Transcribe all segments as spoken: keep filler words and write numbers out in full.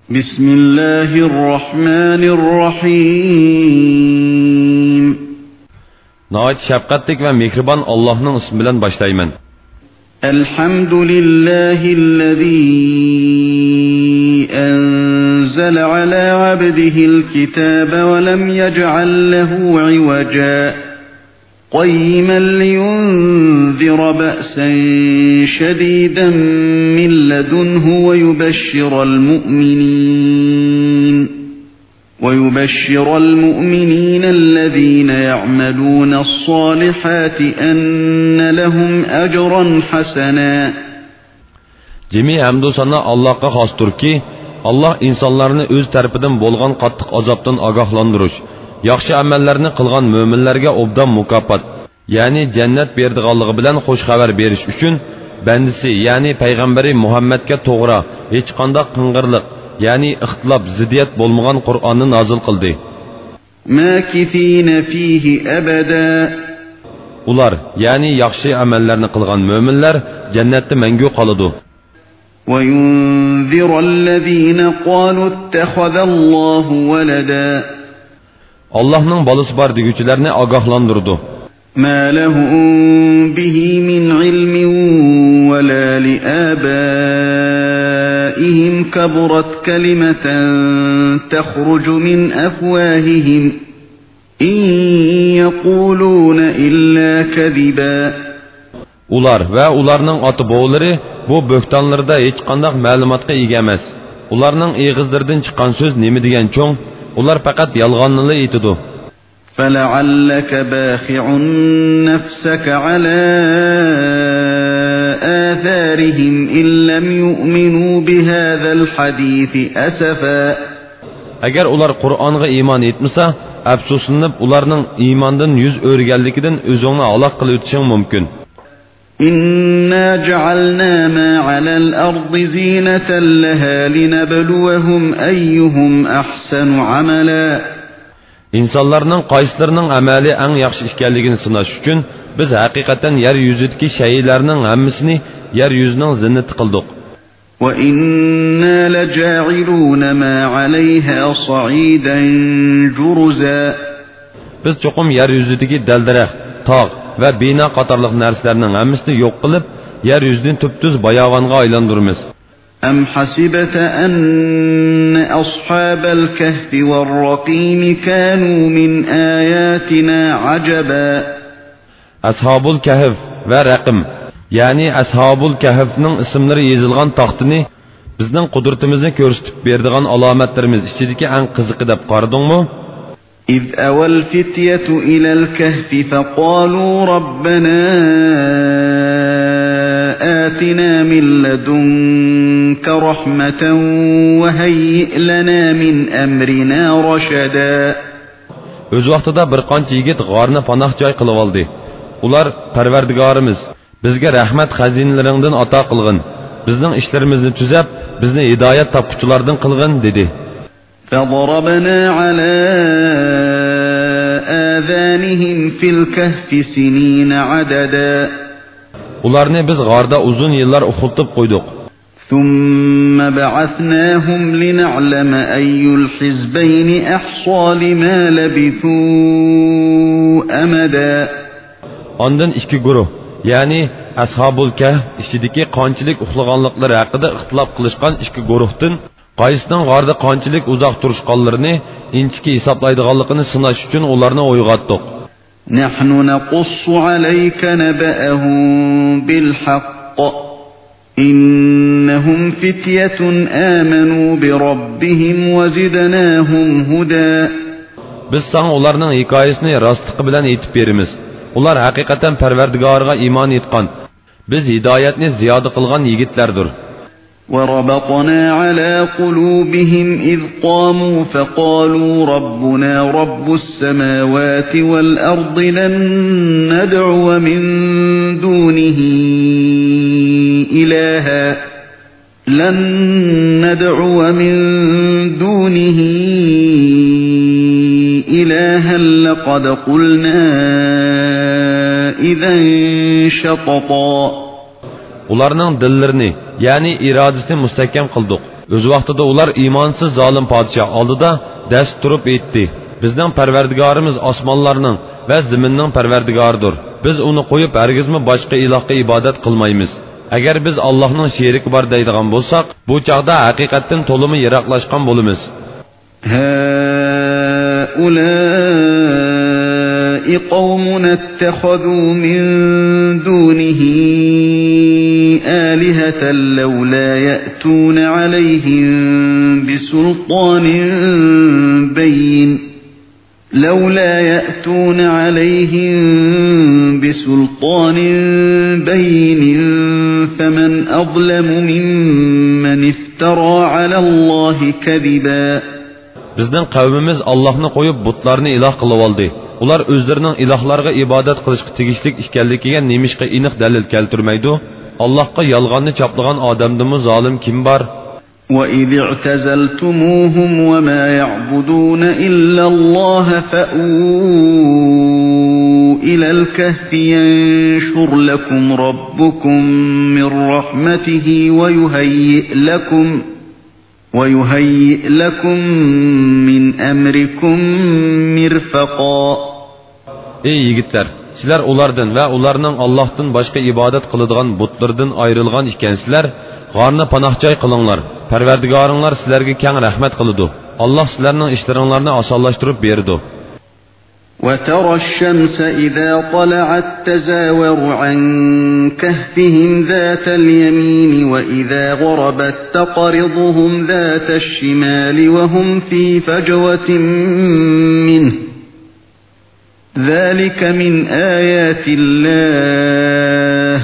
Bismillahirrahmanirrahim. Nəhayət şəfqətlik və mehriban Allah'ın ismi bilan başlayman. Elhamdülillahi'llezî enzele alâ abdihil kitâbe ve lem yec'al lehu ivaca. قيما لينذر بأسا شديدا من لدنه ويبشر المؤمنين ويبشر المؤمنين الذين يعملون الصالحات أن لهم أجرا حسنا. Cemi hamd sana Allah'a xosdur ki, Allah insanlarni o'z tarafidan bo'lgan qattiq azobdan ogohlantirush, yaxshi amallarni qilgan mo'minlarga obdan mukofot, ya'ni jannat berdiganligi bilan xush xabar berish uchun bandisi, ya'ni payg'ambari Muhammadga to'g'ri, hech qanday qing'irlik, ya'ni ixtilof, ziddiyat bo'lmagan Qur'onni nozil qildi. Makifina fihi abada. Ular, ya'ni yaxshi amallarni qilgan mo'minlar jannatda mangu qoladi. وَيُنذِرَ الَّذِينَ قَالُوا اتَّخَذَ اللَّهُ وَلَدًا. Allah'ın balası var degüçülerini agahlandırdı. مَا لَهُمْ بِهِ مِنْ عِلْمٍ وَلَا لِآبَائِهِمْ كَبُرَتْ كَلِمَةً تَخْرُجُ مِنْ أَفْوَاهِهِمْ إِنْ يَقُولُونَ إِلَّا كَذِبًا. Ular ve ularning oti boğuları bu böhtanlarda hiç qandaq ma'lumotga ega emas. Ularning egizlaridan chiqqan so'z nima degan cho'ng, ular faqat yolg'onni aytidi. فَلَعَلَّكَ بَاخِعٌ نَفْسَكَ عَلَى آثَارِهِمْ إِنْ لَمْ يُؤْمِنُوا بِهَذَا الْحَدِيثِ أَسَفًا. Agar ular Qur'onga iymon etmasa, afsuslanib ularning iymondan yuz o'rganligidan o'zingni aloq qilib o'tishing mumkin. إِنَّا جَعَلْنَا مَا عَلَى الْأَرْضِ زِينَةً لَهَا لِنَبْلُوَهُمْ أَيُّهُمْ أَحْسَنُ عَمَلًا. İnsanlarning qaysilarining amali eng yaxshi ekanligini sinash uchun biz haqiqatan yer yuzidagi shaylarning hammasini yer yuzining zinnati qildik. وَإِنَّا لَجَاعِلُونَ مَا عَلَيْهَا صَعِيدًا جُرُزًا. Biz cho'qim yer yuzidagi daldarax, tog' ve bina qatorliq narsalarning hammasini yo'q qilib, yer yuzidan tubtuz bayovonga aylantiramiz. أَمْ حَسِبْتَ أَنَّ أَصْحَابَ الْكَهْفِ وَالرَّقِيمِ كَانُوا مِنْ آيَاتِنَا عَجَبًا. Ashabul Kahf ve Raqim, yani Ashabul Kahf'ning isimleri yazılgan taxtini bizning qudratimizni ko'rsatib berdigan alomatlarimiz ichidagi eng qiziqi deb qaradingmi? إِذْ أَوَى الْفِتْيَةُ إِلَى الْكَهْفِ فَقَالُوا رَبَّنَا آتِنَا مِنْ لَدُنْكَ رَحْمَةً وَهَيِّئْ لَنَا مِنْ أَمْرِنَا رَشَدًا. Öz vaqtida bir qancha yigit g'orni panoh joy qilib oldi. Ular, Parvardigorimiz, bizga rahmat xazinalaringdan ato qilgin, bizning ishlarimizni tuzab, bizni hidoyat topquchilardan qilgin dedi. فَضَرَبْنَا عَلَى آذَانِهِمْ فِي الْكَهْفِ سِنِينَ عَدَدًا. Ularni biz g'orda uzun yillar uxultib qo'ydik. ثُمَّ بَعَثْنَاهُمْ لِنَعْلَمَ أَيُّ الْحِزْبَيْنِ أَحْصَى لِمَا لَبِثُوا أَمَدًا. Ondan ikki guruh, ya'ni Ashabul Kahf ichidagi qanchalik uxlaganliklari haqida ixtilof qilishgan ikki guruhdan qaysining g'orda qanchalik uzoq turishganlarini inchiki hisoblaydiganligini sinash uchun ularni uyg'otdik. نحن نقص عليك نبأهم بالحق إنهم فتية آمنوا بربهم وزدناهم هدى. Biz sana ularning hikoyasini rostlıqı bilan aytib beramiz. Ular haqiqatan Parvardigorga iymon etgan, biz hidoyatni ziyoda qilgan yigitlardir. وَرَبَطْنَا عَلَى قُلُوبِهِمْ إِذْ قَامُوا فَقَالُوا رَبُّنَا رَبُّ السَّمَاوَاتِ وَالْأَرْضِ لَن نَّدْعُوَ مِن دُونِهِ إِلَٰهًا لَن نَّدْعُوَ مِن دُونِهِ إِلَٰهًا لَّقَدْ قُلْنَا إِذًا شَطَطًا. Ularning dillarini, ya'ni irodasini mustahkam qildik. O'z vaqtida ular iymonsiz zolim podshoh oldida dast turib aytdi: Bizning Parvardigorimiz osmonlarning va zaminning Parvardigoridir. Biz uni qo'yib hargizmi boshqa ilohga ibodat qilmaymiz. Agar biz Allohning sheriki bor deydigan bo'lsak, bu chaqda haqiqatdan to'limi yiroqlashgan bo'lamiz. هؤلاء قوم اتخذوا من دونه آلهة لولا يأتون عليهم بسلطان بين لولا يأتون عليهم بسلطان بين فمن أظلم ممن افترى على الله كذبا. Bizning qavmimiz Allohni qo'yib butlarni iloh qilib oldi. Ular o'zlarining ilohlarga ibodat qilishga tegishli ekanligiga nemishqa aniq dalil keltirmaydi. Allohga yolg'onni choplagan odamdimi zolim kim bor? وَإِذِ اعْتَزَلْتُمُوهُمْ وَمَا يَعْبُدُونَ إِلَّا اللَّهَ فَأْوُوا إِلَى الْكَهْفِ يَنشُرْ لَكُمْ رَبُّكُمْ مِنْ رَحْمَتِهِ وَيُهَيِّئْ لَكُمْ وَيُهَيِّئْ لَكُمْ مِنْ أَمْرِكُمْ مِرْفَقًا. Ey yigitlar, sizlar ulardan va ularning Allohdan boshqa ibodat qiladigan butlardan ayrilgan ekansizlar, g'orni panohjoy qilinglar. Parvardigoringlar sizlarga keng rahmat qiladi. Alloh sizlarning ishlaringlarni osonlashtirib berdi. وَتَرَى الشَّمْسَ إِذَا طَلَعَتْ تَزَاوَرُ عَنْ كَهْفِهِمْ ذَاتَ الْيَمِينِ وَإِذَا غَرَبَتْ تَقْرِضُهُمْ ذَاتَ الشِّمَالِ وَهُمْ فِي فَجْوَةٍ مِّنْهُ ذَلِكَ مِنْ آيَاتِ اللَّهِ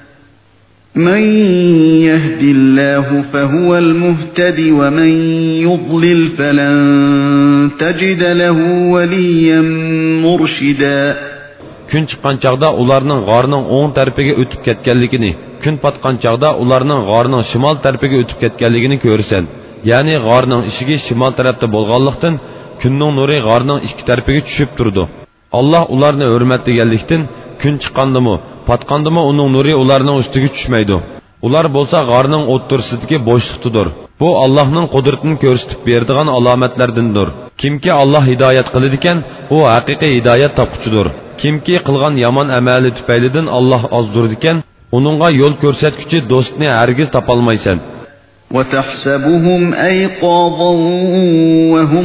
مَنْ يَهْدِ اللَّهُ فَهُوَ الْمُهْتَدِ وَمَنْ يُضْلِلْ فَلَنْ تَجِدَ لَهُ وَلِيًّا مُرْشِدًا. Kun chiqqan chaqda ularning g'orning o'ng tarafiga o'tib ketganligini, kun patgan chaqda ularning g'orning shimol tarafiga o'tib ketganligini ko'rsan. Ya'ni g'orning eshigi shimol tarafda bo'lganlikdan kunning nuri g'orning ikki tarafiga tushib turdi. Allah ularni hurmatlaganlikdan kun chiqqandimi, patqandimi uning nuri ularning ustiga tushmaydi. Ular bo'lsa g'orning o'ttirsidagi bo'shliqdir. Bu Allohning qudratini ko'rsatib beradigan alomatlardandir. Kimki Alloh hidoyat qiladi ekan, u haqiqiy hidoyat topquchidir. Kimki qilgan yomon amali tufaylidan Alloh ozdirdi ekan, uningga yo'l ko'rsatuvchi do'stni hargiz topolmaysan. وَتَحْسَبُهُمْ أَيْقَاظًا وَهُمْ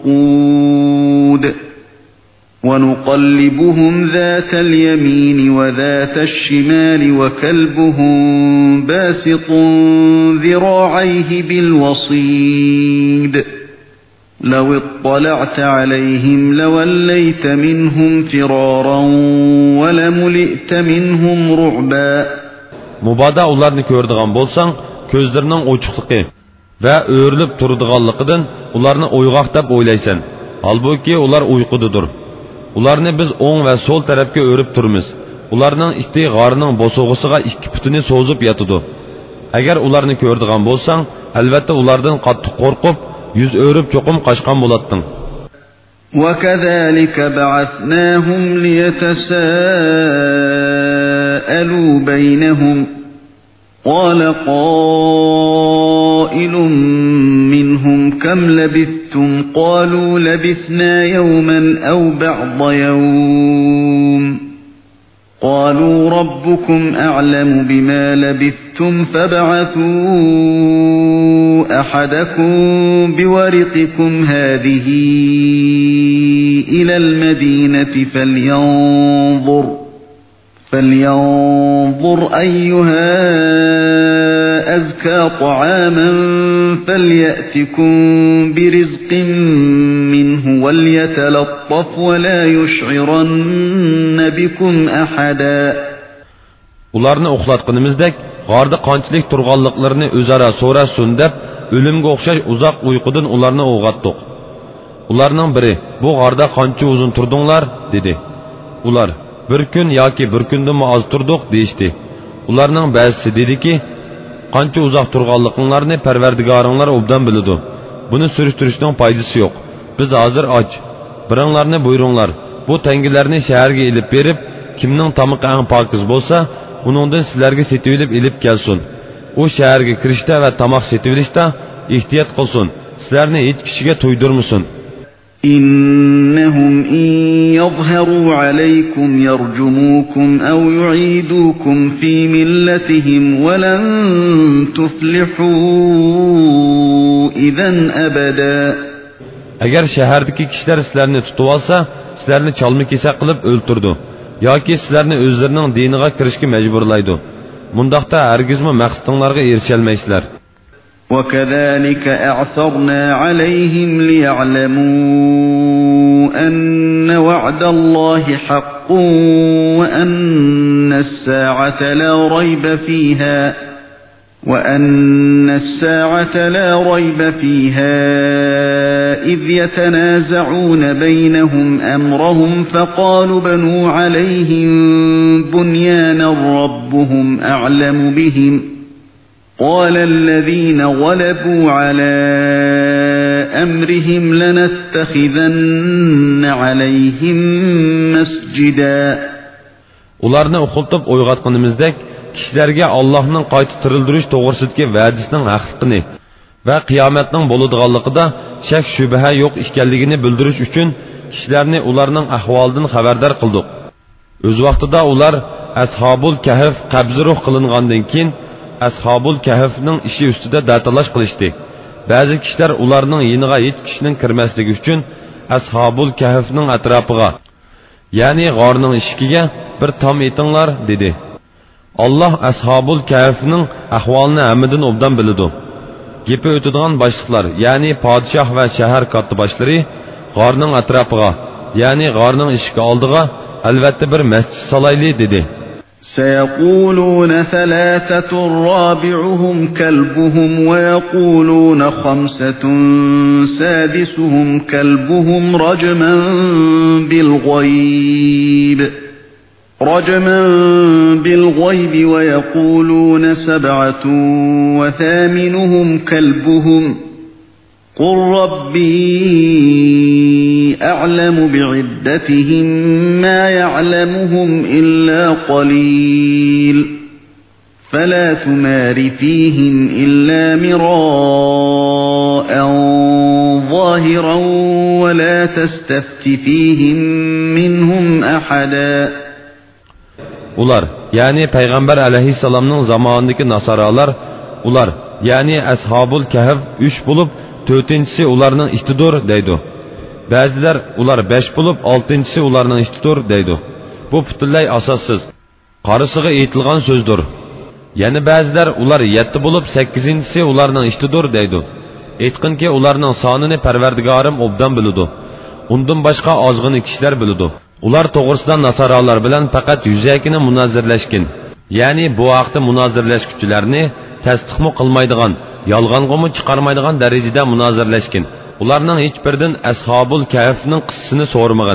رُقُودٌ وَنُقَلِّبُهُمْ ذَاتَ الْيَمِينِ وَذَاتَ الشِّمَالِ وَكَلْبُهُمْ بَاسِطٌ ذِرَاعَيْهِ بِالْوَصِيدِ لَوِ اطَّلَعْتَ عَلَيْهِمْ لَوَلَّيْتَ مِنْهُمْ فِرَارًا وَلَمُلِئْتَ مِنْهُمْ رُعْبًا. Mubada ularni ko'rdigan bo'lsang, ko'zlarining ochiqligi va o'rilib turadiganligidan ularni o'yg'oq deb o'ylaysan. Halbuki ular uyqudadir. Ularni biz o'ng va so'l tarafga o'rib turmiz. Ularning ikki g'orining bosog'isiga ikki putini so'zib yotadi. Agar ularni ko'rdigan bo'lsang, albatta ulardan qattiq qo'rqib, yuz o'rib cho'qim qochgan bo'larding. وَكَذَلِكَ بَعَثْنَاهُمْ لِيَتَسَاءَلُوا بَيْنَهُمْ قَالَ قَائِلٌ مِّنْهُمْ كَمْ لَبِثْتُمْ قَالُوا لَبِثْنَا يَوْمًا أَوْ بَعْضَ يَوْمٍ قَالُوا رَبُّكُمْ أَعْلَمُ بِمَا لَبِثْتُمْ فَابْعَثُوا أَحَدَكُمْ بِوَرِقِكُمْ هَذِهِ إِلَى الْمَدِينَةِ فَلْيَنظُرْ فَلْيَنظُرْ أَيُّهَا أَزْكَى طَعَامًا فَلْيَأْتِكُمْ بِرِزْقٍ مِّنْهُ وَلْيَتَلَطَّفْ وَلَا يُشْعِرَنَّ بِكُمْ أَحَدًا. Ularni uxlatqanimizdek, g'orda qanchalik turganliklarini o'zaro so'rasin deb, o'limga o'xshash uzoq uyqudan ularni uyg'otdik. Ularning biri, "Bu g'orda qancha uzun turdinglar?" dedi. Ular, "Bir kun yoki bir kundan oz turdik" deyishdi. Ularning ba'zisi dediki, "Qancha uzoq turganliklarini Parvardigoringlar obdan biladi. Buni surishtirishning foydasi yo'q. Biz hozir och. Biringlarni buyuringlar. Bu tangilarni shaharga elib berib, kimning tomiqi eng pokiz bo'lsa, uningdan sizlarga setib olib elib kelsin. U shaharga kirishda va tomoq setib olishda ehtiyot qilsin, sizlarni hech kishiga to'ydirmasin. إنهم إن يظهروا عليكم يرجموكم أو يعيدوكم في ملتهم ولن تفلحوا إذن أبدا. Agar shahardagi kishilar sizlarni tutib olsa, sizlarni chalma-kesak qilib o'ltirdi yoki sizlarni o'zlarining diniga kirishga majburlaydi. Mundaqda hargizmi maqsadinglarga erisha olmaysizlar. وكذلك أعثرنا عليهم ليعلموا أن وعد الله حق وأن الساعة لا ريب فيها وأن الساعة لا ريب فيها إذ يتنازعون بينهم أمرهم فقالوا بنوا عليهم بنيانا ربهم أعلم بهم قال الذين غلبوا على أمرهم لنتخذن عليهم مسجدا. Ularni o'qiltib o'yg'atganimizdek, kishilarga Allohning qayta tirildirish to'g'risidagi va'dasining haqligini va qiyomatning bo'ladiganligida shak shubha yo'q ekanligini bildirish uchun kishilarni ularning ahvolidan xabardor qildik. O'z vaqtida ular Ashabul Kahf qabzi ruh qilingandan keyin Ashabul Kahfning ishi ustida datalash qilishdi. Ba'zi kishilar ularning yiniga hech kishining kirmasligi uchun Ashabul Kahfning atrofiga, ya'ni g'orning eshigiga bir tom etinglar dedi. Allah Ashabul Kahfning ahvolini hammadan obdan biladi. Gepi o'tadigan boshliqlar, ya'ni podshoh va shahar kotiboshlari g'orning atrofiga, ya'ni g'orning eshigi oldiga albatta bir masjid solayli dedi. سيقولون ثلاثة رابعهم كلبهم ويقولون خمسة سادسهم كلبهم رجما بالغيب رجما بالغيب ويقولون سبعة وثامنهم كلبهم قل ربي أعلم بعدتهم ما يعلمهم إلا قليل فلا تمار فيهم إلا مراء ظاهرا ولا تستفت فيهم منهم أحدا. Ular, yani Peygamber aleyhisselamның zamanındaki nasaralar, ular, yani Ashabul Kahf üç bulup, dörtüncüsü ularning ishtidur deydi. Ba'zilar ular besh bulup, oltinchisi ularning ishtidur deydi. Bu butunlay asossiz, qarisiga aytilgan so'zdir. Yani ba'zilar ular yetti bulup, sakkizinchisi ularning ishtidur deydi. Aytqinki ularning sonini Parvardigorim obdan biladi. Undan boshqa ozg'ini kishilar biladi. Ular to'g'risidan nasaralar bilan faqat yuzakini munozirlashgan. Ya'ni bu vaqtda munozirlashuvchilarni tasdiqmi qilmaydigan, yolg'onga chiqarmaydigan darajada munozirlashgan. Ularning hech biridan Ashabul Kahfning qissasini so'ramagan.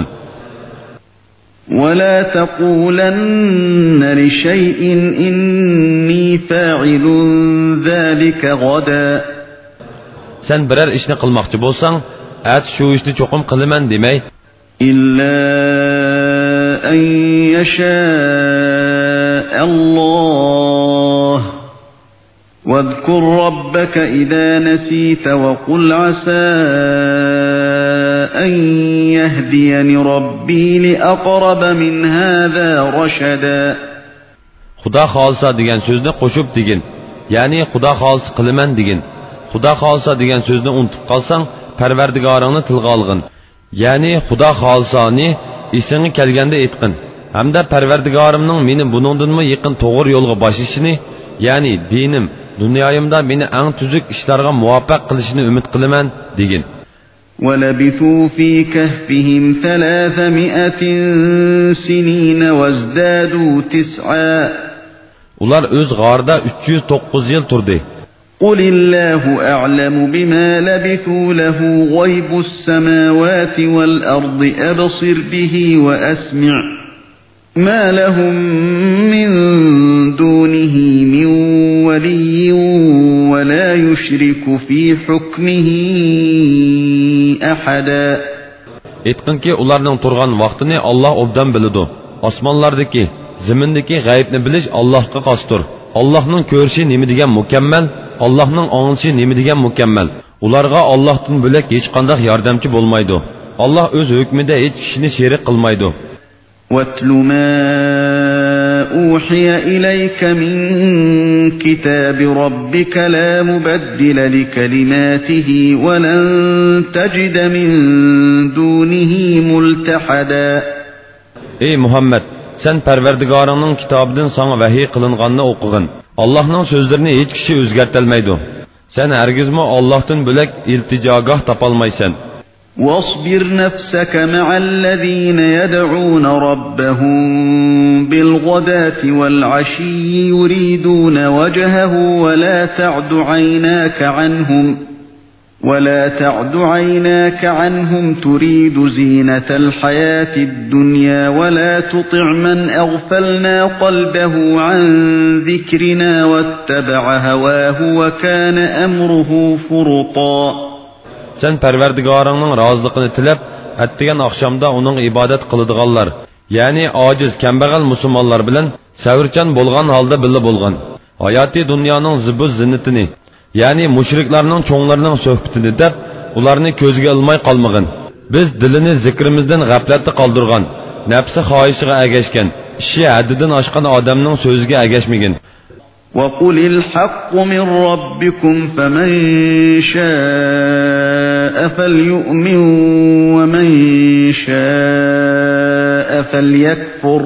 ولا تقولن لشيء إني فاعل ذلك غدا. Sen birer ishni qilmoqchi bo'lsang, at shu ishni cho'qim qilaman demay, إلا أن يشاء الله واذكر ربك إذا نسيت وقل عسى أن يهديني ربي لأقرب من هذا رشدا. Xudo xolsa degan so'zni qo'shib degin, ya'ni Xudo xolsa qilaman degin. Xudo xolsa degan so'zni unutib qolsang, Parvardigoringni tilga olgin. Ya'ni Xudo xolsani esingga kelganda aytqin. Hamda Parvardigorimning meni buningdanmi yaqin to'g'ri yo'lga boshishini, ya'ni dinim, dunyoyimda meni eng tuzuk ishlarga muvaffaq qilishini umid qilaman degin. وَلَبِثُوا فِي كَهْفِهِمْ ثَلَاثَمِائَةٍ سِنِينَ وَازْدَادُوا تِسْعًا. Ular o'z g'orida uch yuz to'qqiz yil turdi. قُلِ اللَّهُ أَعْلَمُ بِمَا لَبِثُوا لَهُ غَيْبُ السَّمَاوَاتِ وَالْأَرْضِ أَبْصِرْ بِهِ وَأَسْمِعْ مَا لَهُم مِّن دُونِهِ مِن وَلِيٍّ وَلَا يُشْرِكُ فِي حُكْمِهِ أَحَدًا. Aytqinki, ularning turgan vaqtini Alloh obdan biladi. Osmonlardagi, zimindagi g'aybni bilish Allohga xosdir. Allohning ko'rishi nima degan mukammal Allah'ның аңлышы nima degan mukammal. Ularga Allohdan bo'lak hech qanday yordamchi bo'lmaydi. Allah o'z hukmida hech kishini sherik qilmaydi. وَاتْلُ مَا أُوحِيَ إِلَيْكَ مِنْ كِتَابِ رَبِّكَ لَا مُبَدِّلَ لِكَلِمَاتِهِ وَلَنْ تَجِدَ مِنْ دُونِهِ مُلْتَحَدًا. Ey Muhammed, sen Parvardigarının kitabından sana vahiy kılınganını okugun. Allah'ın sözlerini hiç kişi özgertelmeydi. Sen hergizmi Allah'tan bölek ilticagah tapalmaysan. وَاصْبِرْ نَفْسَكَ مَعَ الَّذ۪ينَ يَدْعُونَ رَبَّهُمْ بِالْغَدَاةِ وَالْعَشِيِّ يُرِيدُونَ وَجْهَهُ وَلَا تَعْدُ عَيْنَاكَ عَنْهُمْ وَلَا تَعْدُ عَيْنَاكَ عَنْهُمْ تُرِيدُ زِينَةَ الْحَيَاةِ الدُّنْيَا وَلَا تُطِعْ مَنْ أَغْفَلْنَا قَلْبَهُ عَنْ ذِكْرِنَا وَاتَّبَعَ هَوَاهُ وَكَانَ أَمْرُهُ فُرُطًا. Sen Parvardigarının razılıqını tilep, ettigen akşamda onun ibadet kılıdığanlar, yani aciz, kembağal musulmanlar bilen, sevirçen bolgan halda billa bolgan, hayati dünyanın zibuz zinnetini, yani müşriklarının çoğunlarının söhbetini dep, ularını közge almay kalmagın. Biz dilini zikrimizden gafletli kaldırgan, nefsi hayışıga egeşken, işi haddidan aşkan adamның sözüge egeşmegin. وَقُلِ الْحَقُّ مِنْ رَبِّكُمْ فَمَنْ شَاءَ فَلْيُؤْمِنْ وَمَنْ شَاءَ فَلْيَكْفُرْ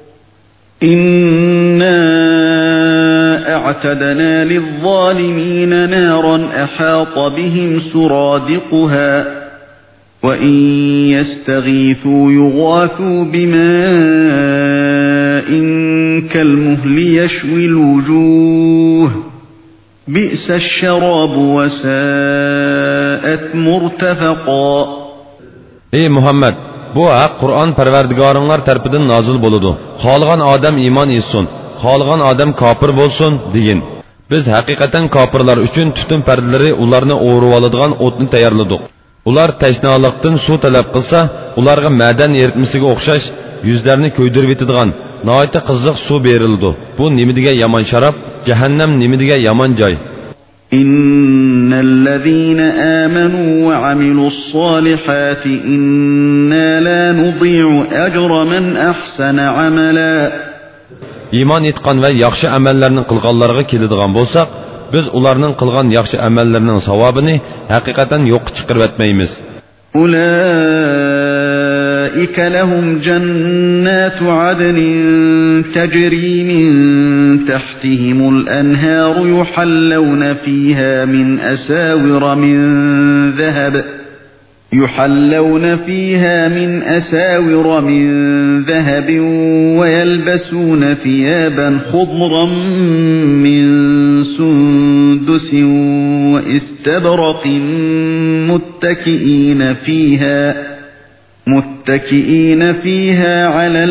إِنَّا أَعْتَدْنَا لِلظَّالِمِينَ نَارًا أَحَاطَ بِهِمْ سُرَادِقُهَا وَإِنْ يَسْتَغِيثُوا يُغَاثُوا بِمَاءٍ كَالْمُهْلِ يَشْوِي الْوُجُوهَ بِئْسَ الشَّرَابُ وَسَاءَتْ مُرْتَفَقًا. Ey Muhammed, bu haq Kur'an Parvardigarınlar tarafından nazil boludu. Xalgan adam iman etsin, xalgan adam kafir bolsun degin. Biz haqiqatan kafirlar üçün tutun perdeleri ularni o'rib oladigan o'tni tayyorladik. Ular tashnalıqdan suv talab qilsa, ularga madan eritmasiga o'xshash yuzlarini ko'ydirib etadigan noyta qiziq suv berildi. Bu nima degan yomon sharob, jahannam nima degan yomon joy. İnnellezîne âmenû ve amilussâlihâti innâ lâ nudî'u ecra men ahsana amala. İman etgan ve yaxshi amallarni qilganlarga keladigan bo'lsak, biz ularning qilgan yaxshi amallarining savobini haqiqatan yo'q chiqarib etmaymiz. Ulaika lahum jannatu adnin tajri min tahtihimul anharu yuhallawna fiha min asawira min zahab يحلون فيها من أساور من ذهب ويلبسون ثيابا خضرا من سندس واستبرق متكئين فيها متكئين فيها على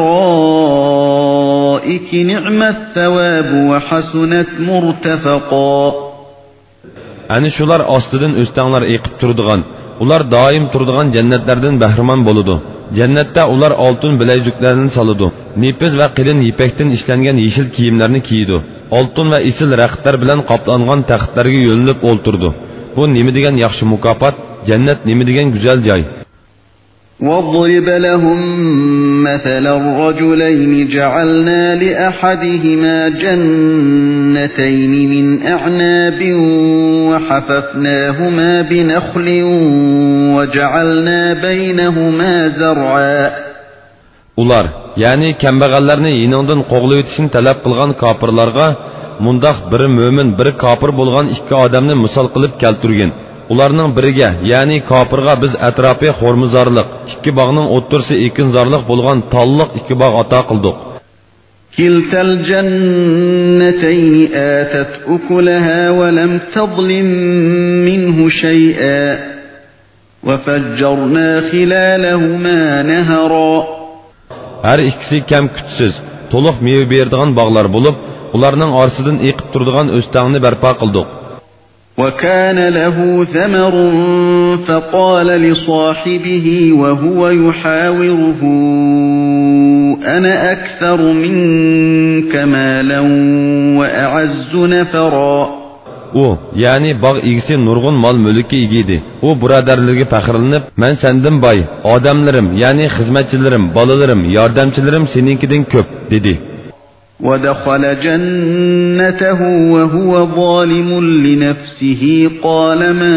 الأرائك نعم الثواب وحسنت مرتفقا. Ani şular astidan o'stanlar eqib turadigan, ular doim turadigan jannatlardan bahramon bo'ladi. Jannatda ular oltin bilaguzuklarni soladi. Nepiz va qilin ipakdan ishlangan yeshil kiyimlarni kiydi. Oltin va isil raqtlar bilan qoplangan taxtlarga yo'linib o'ltirdi. Bu nima degan yaxshi mukofot, jannat nima degan go'zal joy. وَاضْرِبْ لَهُمْ مَثَلًا رَجُلَيْنِ جَعَلْنَا لِأَحَدِهِمَا جَنَّتَيْنِ مِنْ أَعْنَابٍ وَحَفَفْنَاهُمَا بِنَخْلٍ وَجَعَلْنَا بَيْنَهُمَا زَرْعًا. Ular, yani kambag'allarni yiningdan qo'g'lab o'tishni talab qilgan kofirlarga mundaq biri mo'min, biri kofir bo'lgan ikki odamni misol qilib keltirgan. Ularning biriga, ya'ni kofirga biz atrofi xo'rmizorliq, ikki bog'ning o'ttirsi ekinzorliq bo'lgan talliq ikki bog' ato qildik. Kiltal jannatayn atat ukulaha wa lam tadlim minhu shay'a wa fajjarna khilalahuma nahara. Har ikkisi kam kuchsiz, to'liq meva beradigan bog'lar bo'lib, ularning orasidan eqib turadigan o'stangni barpo qildik. وَكَانَ لَهُ ثَمَرٌ فَقَالَ لِصَاحِبِهِ وَهُوَ يُحَاوِرُهُ أَنَا أَكْثَرُ مِنكَ مَالًا وَأَعَزُّ نَفَرًا. u ya'ni bog' egisi nurg'un mol mulkka ega edi. U birodarlarga faxrlanib, men sendan boy, odamlarim ya'ni xizmatchilarim, bolalarim, yordamchilarim seninkidan ko'p dedi. ودخل جنته وهو ظالم لنفسه قال ما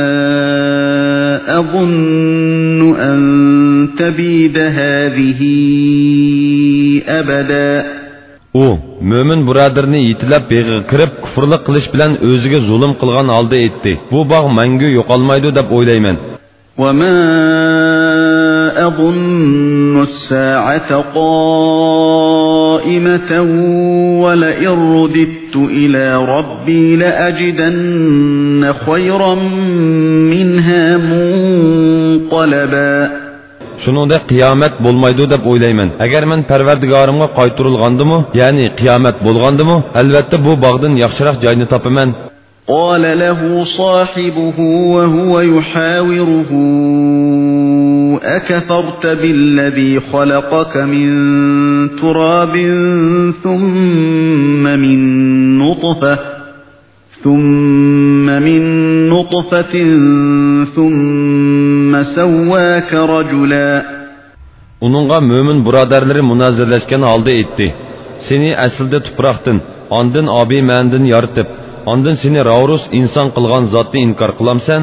أظن أن تبيد هذه أبدا. U mo'min birodarni yetilab beg'iga kirib kufrlik qilish bilan o'ziga zulm qilgan holda aytdi. Bu bog' mangu yo'qolmaydi deb o'ylayman. وما أظن الساعة قائمة ولئن رددت إلى ربي لأجدن خيرا منها منقلبا. Shuningdek qiyomat bo'lmaydi deb o'ylayman. Agar men Parvardigorimga qaytarilgandimi, ya'ni qiyomat bo'lgandimi, albatta bu bog'dan yaxshiroq joyni topaman. قال له صاحبه وهو يحاوره أكفرت بالذي خلقك من تراب ثم من نطفة ثم من نطفة ثم سواك رجلا. Onunğa mömin birodarlari munozirlashgan holda aytdi. Seni aslida tuproqdan, ondan obi mandin yaratib, ondan seni ravrus inson qilgan zotni inkor qilamsan?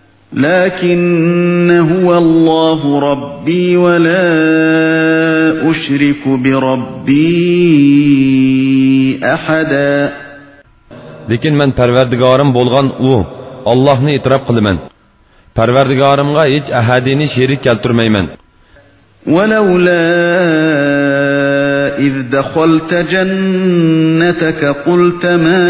لكن هو الله ربي ولا أشرك بربي أحدا. Lekin men Parvardigorim bo'lgan u Allohni e'tirof qilaman. Parvardigorimga hech ahadini sherik keltirmayman. ولولا إذ دخلت جنتك قلت ما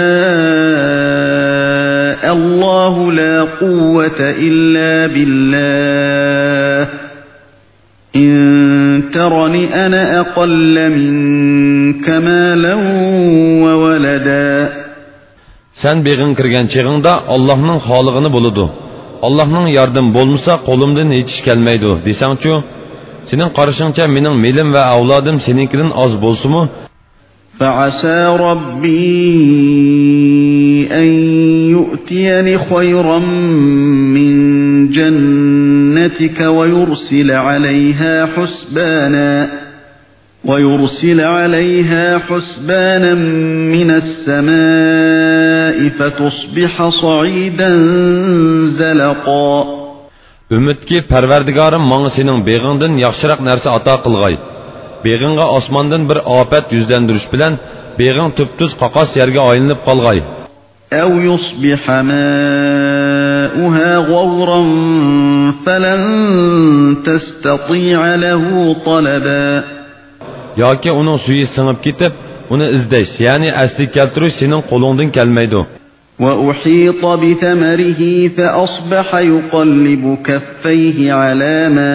شاء الله لا قوة إلا بالله إن ترني أنا أقل منك مالا وولدا. Sen beg'in kirgan chig'ingda Allohning xolig'ini bo'ladi. Allohning yardım bo'lmasa qo'limdan hech ish kelmaydi desangchu, sening qarashingcha mening melim va avlodim seninkidan oz bo'lsa-mu? فعسى ربي أن يؤتيني خيرا من جنتك ويرسل عليها حسبانا ويرسل عليها حسبانا من السماء فتصبح صعيدا زلقا. Ümitki Parvardigorim menga sening beg'ingdan yaxshiroq narsa ato qilg'ay. Beg'ingga osmondan bir ofat yuzlandirish bilan beg'ing tuptuz qoqos yerga aylanib qolg'ay. أو يصبح ماؤها غورا فلن تستطيع له طلبا. yoki uning suyi singib ketib, uni izlash, ya'ni asli keltirish sening qo'lingdan kelmaydi. وأحيط بثمره فأصبح يقلب كفيه على ما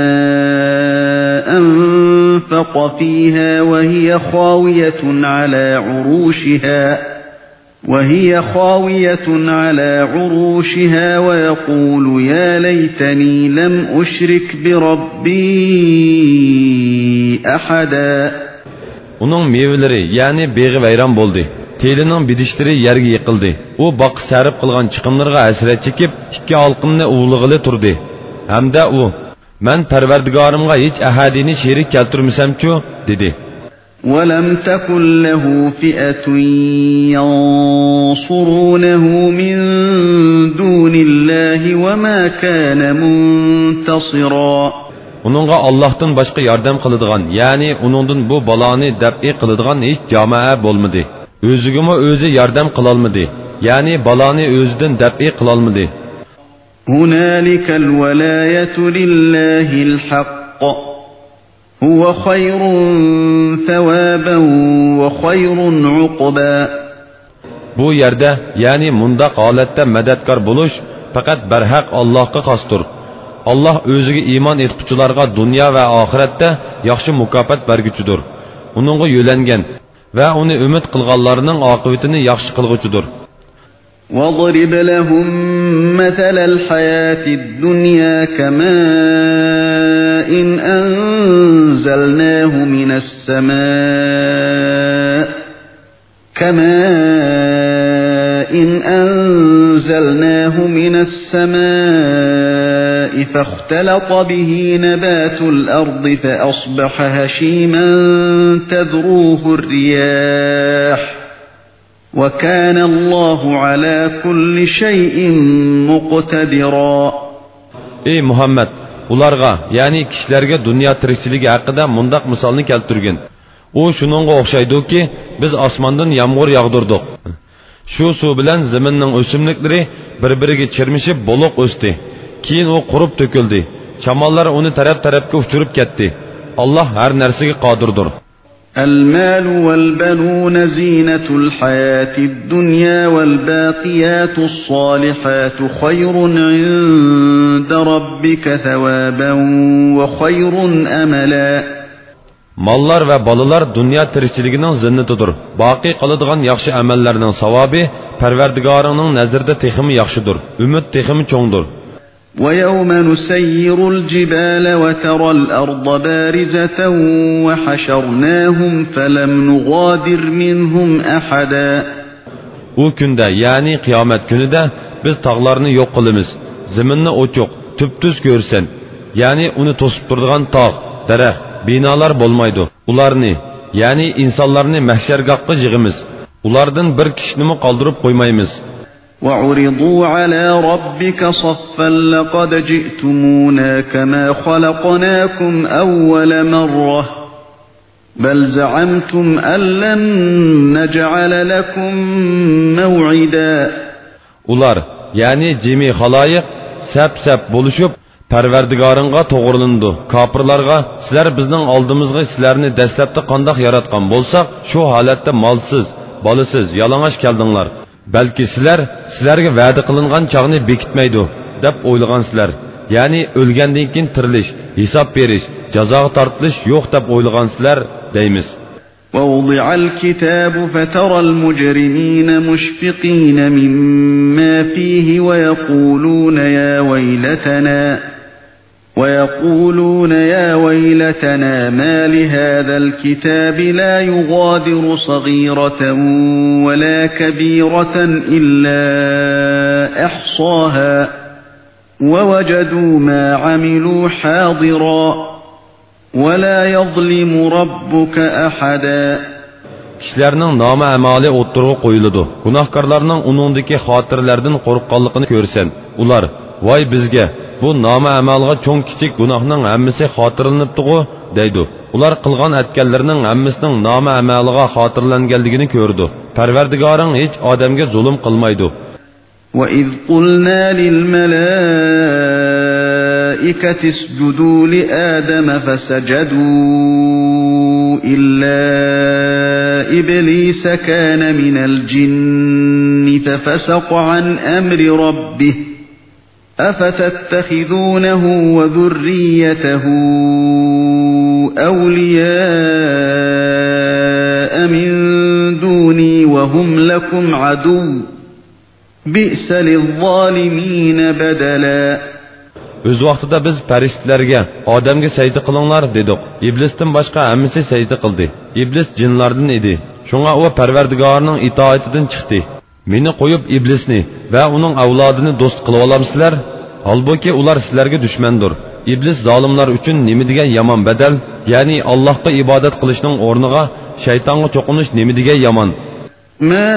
أنفق فيها وهي خاوية على عروشها وهي خاوية على عروشها ويقول يا ليتني لم أشرك بربي أحدا. Uning mevaları, ya'ni beg'i vayron bo'ldi. Telining bidishlari yerga yiqildi. U boq sarf qilgan chiqimlarga hasrat chekib, ikki halqimni uvlig'ili turdi. Hamda u, men Parvardigorimga hech ahadini sherik keltirmasamchu, dedi. ولم تكن له فئة ينصرونه من دون الله وما كان منتصرا. Onunğa Allah'tan başqa yardım qiladigan, ya'ni uningdan bu baloni dab'i qiladigan hech jamoa bo'lmadi. O'zigimi o'zi yardım qilolmadi, ya'ni baloni o'zidan dab'i qilolmadi. هنالك الولاية لله الحق هو خير ثوابا وخير عقبا. Bu yerda, ya'ni mundaq holatda madadkor bo'lish faqat barhaq Allohga xosdir. Allah o'ziga iymon etquchilarga dunyo va oxiratda yaxshi mukofot berguchidir. Uningga yo'langan va uni umid qilganlarning oqibatini yaxshi qilguchidir. وَاضْرِبْ لَهُم مَّثَلَ الْحَيَاةِ الدُّنْيَا كَمَاءٍ أَنزَلْنَاهُ مِنَ السَّمَاءِ كَمَاءٍ أنزلناه من السماء فاختلط به نبات الأرض فأصبح هشيما تذروه الرياح وكان الله على كل شيء مقتدرا. Ey Muhammed, ularga, yani kişilerge dünya tirikçiligi haqida mundaq misolni keltirgin. U shuningga o'xshaydi-ki, biz osmondan yomg'ir yog'dirdik. Shu suv bilan zaminning o'simliklari bir-biriga chirmishib buluq o'sdi. Keyin u qurib to'kildi. Shamollar uni taraf-tarafga uchirib ketdi. Alloh har narsaga qodirdir. المال والبنون زينة الحياة الدنيا والباقيات الصالحات خير عند ربك ثوابا وخير أملا. Mallar ve balalar dünya tirikçiligining zinnatidir. Baqi qiladigan yaxshi amallarning savobi Parvardigoringning nazarida texmi yaxshidir. Umid texmi cho'ngdir. وَيَوْمَ نُسَيِّرُ الْجِبَالَ وَتَرَى الْأَرْضَ بَارِزَةً وَحَشَرْنَاهُمْ فَلَمْ نُغَادِرْ مِنْهُمْ أَحَدًا. O kunda, yani kıyamet günüde biz tağlarını yok kılımız. Zeminni oçuq, tüptüz görsen. Yani onu tosup durduğun tağ, dereh, binalar bolmaydı. Ularını, yani insanlarını mahşergahqa yığımız. Ulardan bir kişini mi kaldırıp koymayımız. وَعُرِضُوا عَلَى رَبِّكَ صَفًّا لَقَدْ جِئْتُمُونَا كَمَا خَلَقْنَاكُمْ أَوَّلَ مَرَّةٍ بَلْ زَعَمْتُمْ أَن لَّن نَّجْعَلَ لَكُم مَّوْعِدًا. Ular, yani cemi halayık, sep-sep buluşup, Parvardigoringga to'g'rilindi. Kofirlarga, sizlar bizning oldimizga sizlarni dastlabda qandoq yaratgan bo'lsak, shu holatda molsiz, bolasiz, yalang'och keldinglar. Balki sizlar sizlarga va'da qilingan chog'ni bekitmaydi deb o'ylagansizlar. Ya'ni o'lgandan keyin tirilish, hisob berish, jazoga tortilish yo'q deb o'ylagansizlar deymiz. وَوُضِعَ الْكِتَابُ فَتَرَى الْمُجْرِمِينَ مُشْفِقِينَ مِمَّا فِيهِ وَيَقُولُونَ يَا وَيْلَتَنَا وَيَقُولُونَ يَا وَيْلَتَنَا مَا لِهَذَا الْكِتَابِ لَا يُغَادِرُ صَغِيرَةً وَلَا كَبِيرَةً إِلَّا أَحْصَاهَا وَوَجَدُوا مَا عَمِلُوا حَاضِرًا وَلَا يَظْلِمُ رَبُّكَ أَحَدًا. Kişilerning nomi amali o'ttirg'i qo'yiladi. Gunohkorlarning uningdagi xotirlardan qo'rqqanligini ko'rsan, ular voy bizga bu nomi amalga cho'ng kichik gunohning hammasi xotirlanibdi-ku deydi. Ular qilgan atganlarining hammasining nomi amaliga xotirlanganligini ko'rdi. Parvardigoring hech odamga zulm qilmaydi. وَإِذْ قُلْنَا لِلْمَلَائِكَةِ اسْجُدُوا لِآدَمَ فَسَجَدُوا إِلَّا إِبْلِيسَ كَانَ مِنَ الْجِنِّ فَفَسَقَ عَنْ أَمْرِ رَبِّهِ أَفَتَتَّخِذُونَهُ وَذُرِّيَّتَهُ أَوْلِيَاءَ مِنْ دُونِي وَهُمْ لَكُمْ عَدُوٌّ بِئْسَ لِلظَّالِمِينَ بَدَلًا. Öz vaqtida biz farishtalarga, odamga sajda qilinglar dedik. İblisdan boshqa hammasi sajda qildi. İblis jinlardan edi. Shunga u Parvardigorning itoatidan chiqdi. Meni qo'yib iblisni va uning avlodini do'st qilib olamsizlar? Halbuki ular sizlarga dushmandir. İblis zolimlar uchun nima degan yomon badal, ya'ni Allohga ibodat qilishning o'rniga shaytonga cho'qinish nima degan yomon. Ma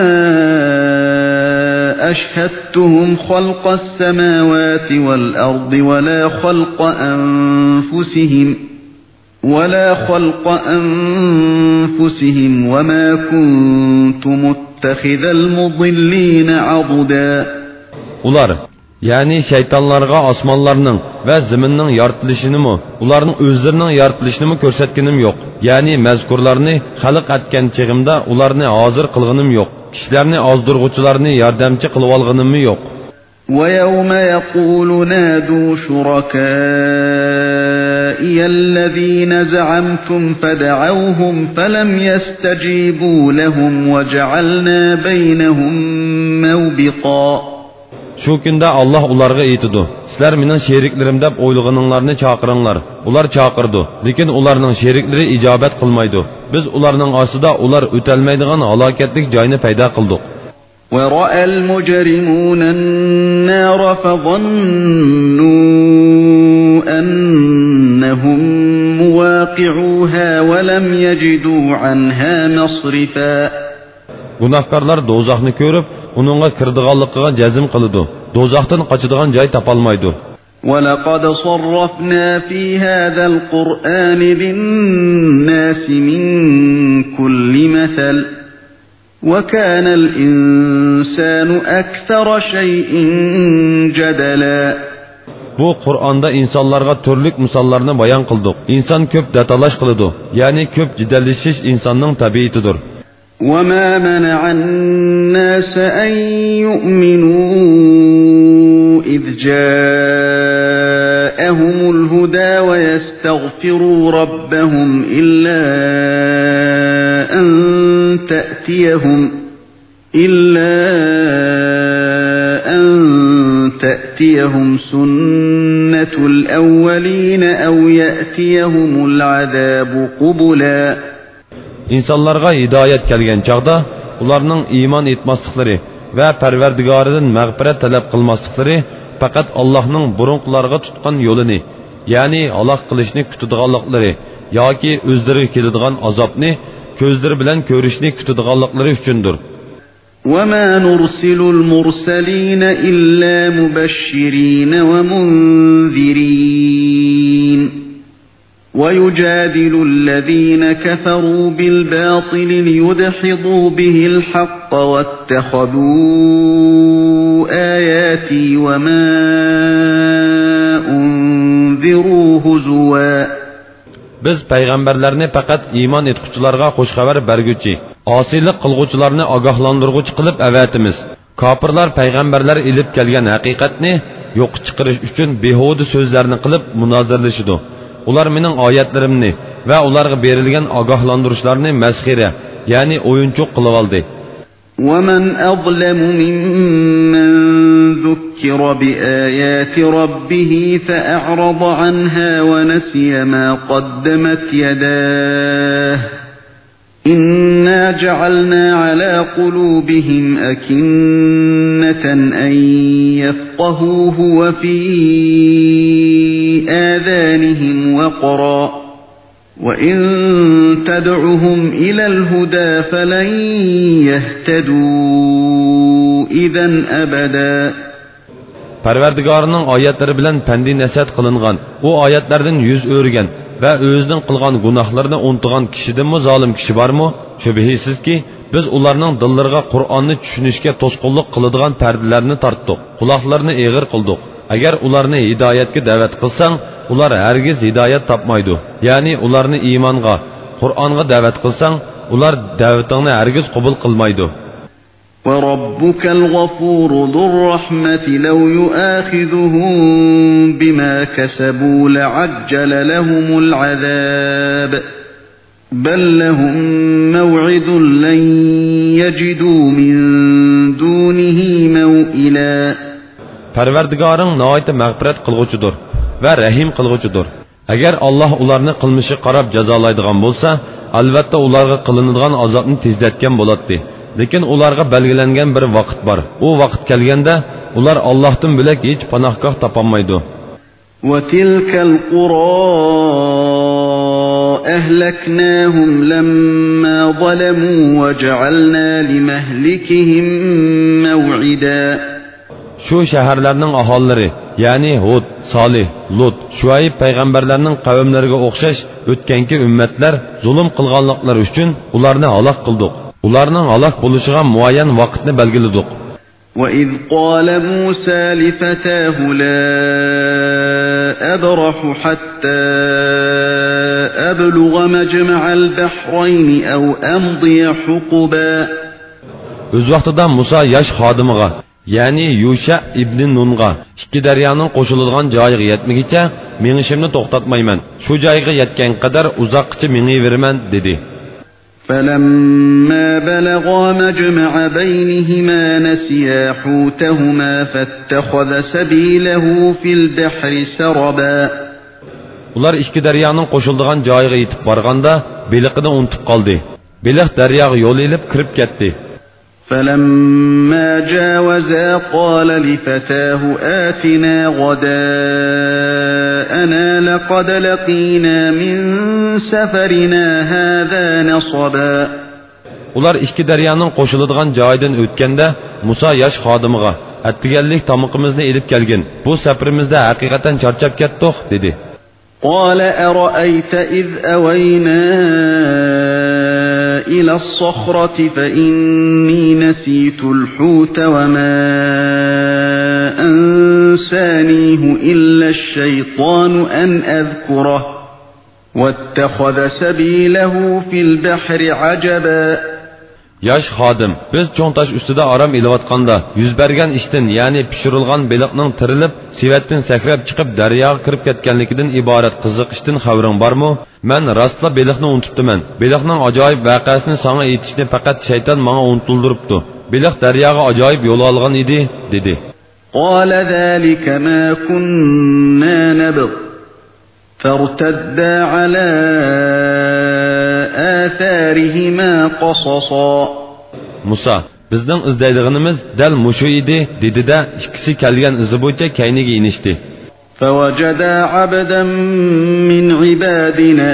أشهدتهم خلق السماوات والأرض ولا خلق أنفسهم ولا خلق أنفسهم وما كنت متخذ المضلين عضدا. Ular, yani şeytanlarga osmonlarning va zaminning yoritilishini-mi, ularning o'zlarining yoritilishini-mi ko'rsatganim yo'q. Ya'ni mazkurlarni xalq etgan chig'imda ularni hozir qilganim yo'q. Kişilerini azdırğuçularını yardımcı kılıp algınım mı yok? وَيَوْمَ يَقُولُ نَادُوا شُرَكَائِيَ الَّذ۪ينَ زَعَمْتُمْ فَدَعَوْهُمْ فَلَمْ يَسْتَجِيبُوا لَهُمْ وَجَعَلْنَا بَيْنَهُمْ مَوْبِقًا. Şu günde Allah ularga eytidu. Sizler mening şeriklerim deb o'ylag'aninglarni chaqiringlar. Ular chaqirdi, lekin ularning sheriklari ijobat qilmaydi. Biz ularning ostida ular o'talmaydigan halokatlik joyni paydo qildik. وَرَأَى الْمُجْرِمُونَ النَّارَ فَظَنُّوا أَنَّهُمْ مُوَاقِعُوهَا وَلَمْ يَجِدُوا عَنْهَا مَصْرِفًا. Günahkarlar dozaqni ko'rib, uningga kirdiganligiga jazm qiladi. Dozaqdan qochadigan joy topolmaydi. وَلَقَدْ صَرَّفْنَا فِي هَذَا الْقُرْآنِ لِلنَّاسِ مِنْ كُلِّ مَثَلٍ وَكَانَ الْإِنْسَانُ أَكْثَرَ شَيْءٍ جَدَلًا. Bu Qur'onda insonlarga turli misollarni bayon qildik. Inson ko'p datalash qiladi, ya'ni ko'p jidallashish insonning tabiatidir. وَمَا مَنَعَ النَّاسَ أَن يُؤْمِنُوا إِذْ جَاءَهُمُ الْهُدَى وَيَسْتَغْفِرُوا رَبَّهُمْ إِلَّا أَن تَأْتِيَهُمْ إِلَّا أَن تَأْتِيَهُمْ سُنَّةُ الْأَوَّلِينَ أَوْ يَأْتِيَهُمُ الْعَذَابُ قُبُلًا. İnsanlarga hidayet kelgen çağda, ularning iman etmasliklari va Parvardigoridan mag'firat talab qilmasliklari faqat Allohning burunqilarga tutgan yo'lini, ya'ni halok qilishni kutadiganliklari yoki o'zlariga keladigan azobni ko'zlari bilan ko'rishni kutadiganliklari uchundir. وَمَا نُرْسِلُ الْمُرْسَلِينَ إِلَّا مُبَشِّرِينَ وَمُنذِرِينَ وَيُجَادِلُ الَّذِينَ كَفَرُوا بِالْبَاطِلِ لِيُدْحِضُوا بِهِ الْحَقَّ وَاتَّخَذُوا آيَاتِي وَمَا أُنذِرُوا هُزُوًا. Biz payg'ambarlarni faqat iymon etquchilarga xush xabar berguchi, osiylik qilguvchilarni ogohlantirguchi qilib avatimiz. Kofirlar payg'ambarlar ilib kelgan haqiqatni yo'q chiqarish uchun behuda so'zlarni qilib munozirlashidi. Ular mening oyatlarimni va ularga berilgan ogohlantirishlarni masxira, ya'ni o'yinchoq qilib oldi. وَمَنْ أَظْلَمُ مِمَّنْ ذُكِّرَ بِآيَاتِ رَبِّهِ فَأَعْرَضَ عَنْهَا وَنَسِيَ مَا قَدَّمَتْ يَدَاهُ إِنَّا جَعَلْنَا عَلَى قُلُوبِهِمْ أَكِنَّةً أَنْ يَفْقَهُوهُ وَفِي آذَانِهِمْ وَقْرًا وَإِن تَدْعُهُمْ إِلَى الْهُدَى فَلَنْ يَهْتَدُوا إِذًا أَبَدًا. Parvardigorining oyatlari bilan pandi nasihat qilingan, u oyatlardan yuz o'rgan va o'zining qilgan gunohlarini unutgan kishidanmi zolim kishi bormi? Shubhisizki, biz ularning dillariga Qur'onni tushunishga to'sqinlik qiladigan pardalarni tortdik, quloqlarini eg'ir qildik. Agar ularni hidoyatga da'vat qilsang, ular hargiz hidoyat topmaydi. Ya'ni ularni iymonga, Qur'onga da'vat qilsang, ular da'vatingni hargiz qabul qilmaydi. وَرَبُّكَ الْغَفُورُ ذُو الرَّحْمَةِ لَوْ يُؤَاخِذُهُم بِمَا كَسَبُوا لَعَجَّلَ لَهُمُ الْعَذَابَ بَل لَّهُم مَّوْعِدٌ لَّن يَجِدُوا مِن دُونِهِ مَوْئِلًا. Parvardigoring nihoyat mag'firat qilg'uchidir va rahim qilg'uchidir. Agar Alloh ularni qilmishi qarab jazolaydigan bo'lsa, albatta ularga qilinadigan azobni tezlatgan bo'ladi. Lekin ularga belgilangan bir vaqt bor. U vaqt kelganda ular Allohdan bo'lak hech panohgoh topolmaydi. وَتِلْكَ الْقُرَى أَهْلَكْنَاهُمْ لَمَّا ظَلَمُوا وَجَعَلْنَا لِمَهْلِكِهِم مَّوْعِدًا. Şu shaharlarning aholilari, ya'ni Hud, Solih, Lut, Shuayb payg'ambarlarning qavmlariga o'xshash o'tganki ummatlar zulm qilganliklari uchun ularni halok qildik. Ularning halok bo'lishiga muayyan vaqtni belgiladik. وَإِذْ قَالَ مُوسَى لِفَتَاهُ لَا أَبْرَحُ حَتَّى أَبْلُغَ مَجْمَعَ الْبَحْرَيْنِ أَوْ أَمْضِيَ حُقُبًا. O'z vaqtida Musa yosh xodimiga, ya'ni Yusha ibn Nunga ikki daryoning qo'shiladigan joyiga yetmaguncha menishimni to'xtatmayman. Shu joyga yetgan qadar uzoqcha meniveraman dedi. فَلَمَّا بَلَغَا مَجْمَعَ بَيْنِهِمَا نَسِيَا حُوتَهُمَا فَاتَّخَذَ سَبِيلَهُ فِي الْبَحْرِ سَرَبًا. Ular ikki daryoning qo'shiladigan joyiga yetib borganda beliqini unutib qoldi. Beliq daryoga yo'l elib kirib ketdi. فَلَمَّا جَاوَزَا قَالَ لِفَتَاهُ آتِنَا غَدَاءَنَا لَقَدْ لَقِينَا مِنْ سَفَرِنَا هَذَا نَصَبًا. Ular ikki daryoning qo'shiladigan joyidan o'tganda Musa yosh xodimiga "Attiganlik tomoqimizni elib kelgin. Bu safarimizda haqiqatan charchab ketdik" dedi. قَالَ أَرَأَيْتَ إِذْ أَوَيْنَا إِلَى الصَّخْرَةِ فَإِنِّي نَسِيتُ الْحُوتَ وَمَا أَنسَانِيهُ إِلَّا الشَّيْطَانُ أَنْ أَذْكُرَهُ وَاتَّخَذَ سَبِيلَهُ فِي الْبَحْرِ عَجَبًا. Yosh xodim, biz cho'ng tosh ustida orom elayotganda yuz bergan ishdan, ya'ni pishirilgan beliqning tirilib, sevatdan sakrab chiqib daryoga kirib ketganligidan iborat qiziqishdan xabaring bormi? Men rostla beliqni unutibdiman. Beliqning ajoyib voqeasini sana aytishni faqat shayton menga unutuldiribdi. Beliq daryoga ajoyib yo'l olgan edi, dedi. قَالَ ذَلِكَ مَا كُنَّا نَبْغِ فَارْتَدَّا عَلَى آثَارِهِمَا قَصَصًا. Musa, bizning izlaydiganimiz dal mushu edi, dedi-da ikkisi kelgan izi bo'yicha kayniga inishdi. فَوَجَدَا عَبْدًا مِّنْ عِبَادِنَا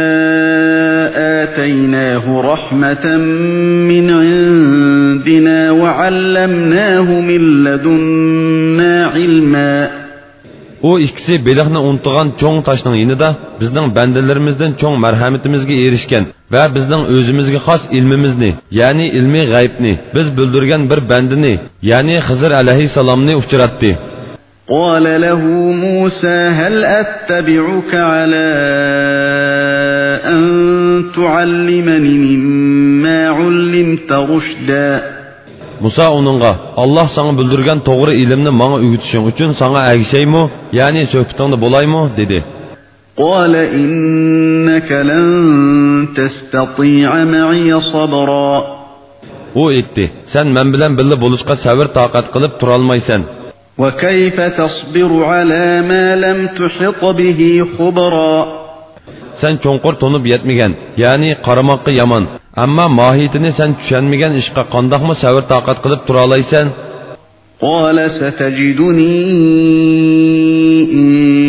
آتَيْنَاهُ رَحْمَةً مِّنْ عِندِنَا وَعَلَّمْنَاهُ مِن لَّدُنَّا عِلْمًا. O ikkisi beliqni unutgan cho'ng toshning yonida bizning bandalarimizdan cho'ng marhamatimizga erishgan va bizning o'zimizga xos ilmimizni, ya'ni ilmiy g'aybni biz bildirgan bir bandini, ya'ni Xizr alayhisalomni uchratdi. قَالَ لَهُ مُوسَى هَلْ أَتَّبِعُكَ عَلَى أَن تُعَلِّمَنِ مِمَّا عُلِّمْتَ رُشْدًا. Musa onunğa Allah sana bildirgan to'g'ri ilmni menga o'rgatishing uchun sana agishaymi, ya'ni suhbatingda bo'laymi, dedi. قَالَ إِنَّكَ لَن تَسْتَطِيعَ مَعِيَ صَبْرًا. O aytdi, sen men bilan birga bo'lishga sabr toqat qilib tura olmaysan. وَكَيْفَ تَصْبِرُ عَلَى مَا لَمْ تُحِطْ بِهِ خُبْرًا. Sen cho'nqur to'nib yetmagan, ya'ni qaramoqqa yomon, ammo mohiyatini sen tushunmagan ishqa qandoqmi sabr toqat qilib tura olaysan? قَالَ سَتَجِدُنِي إِن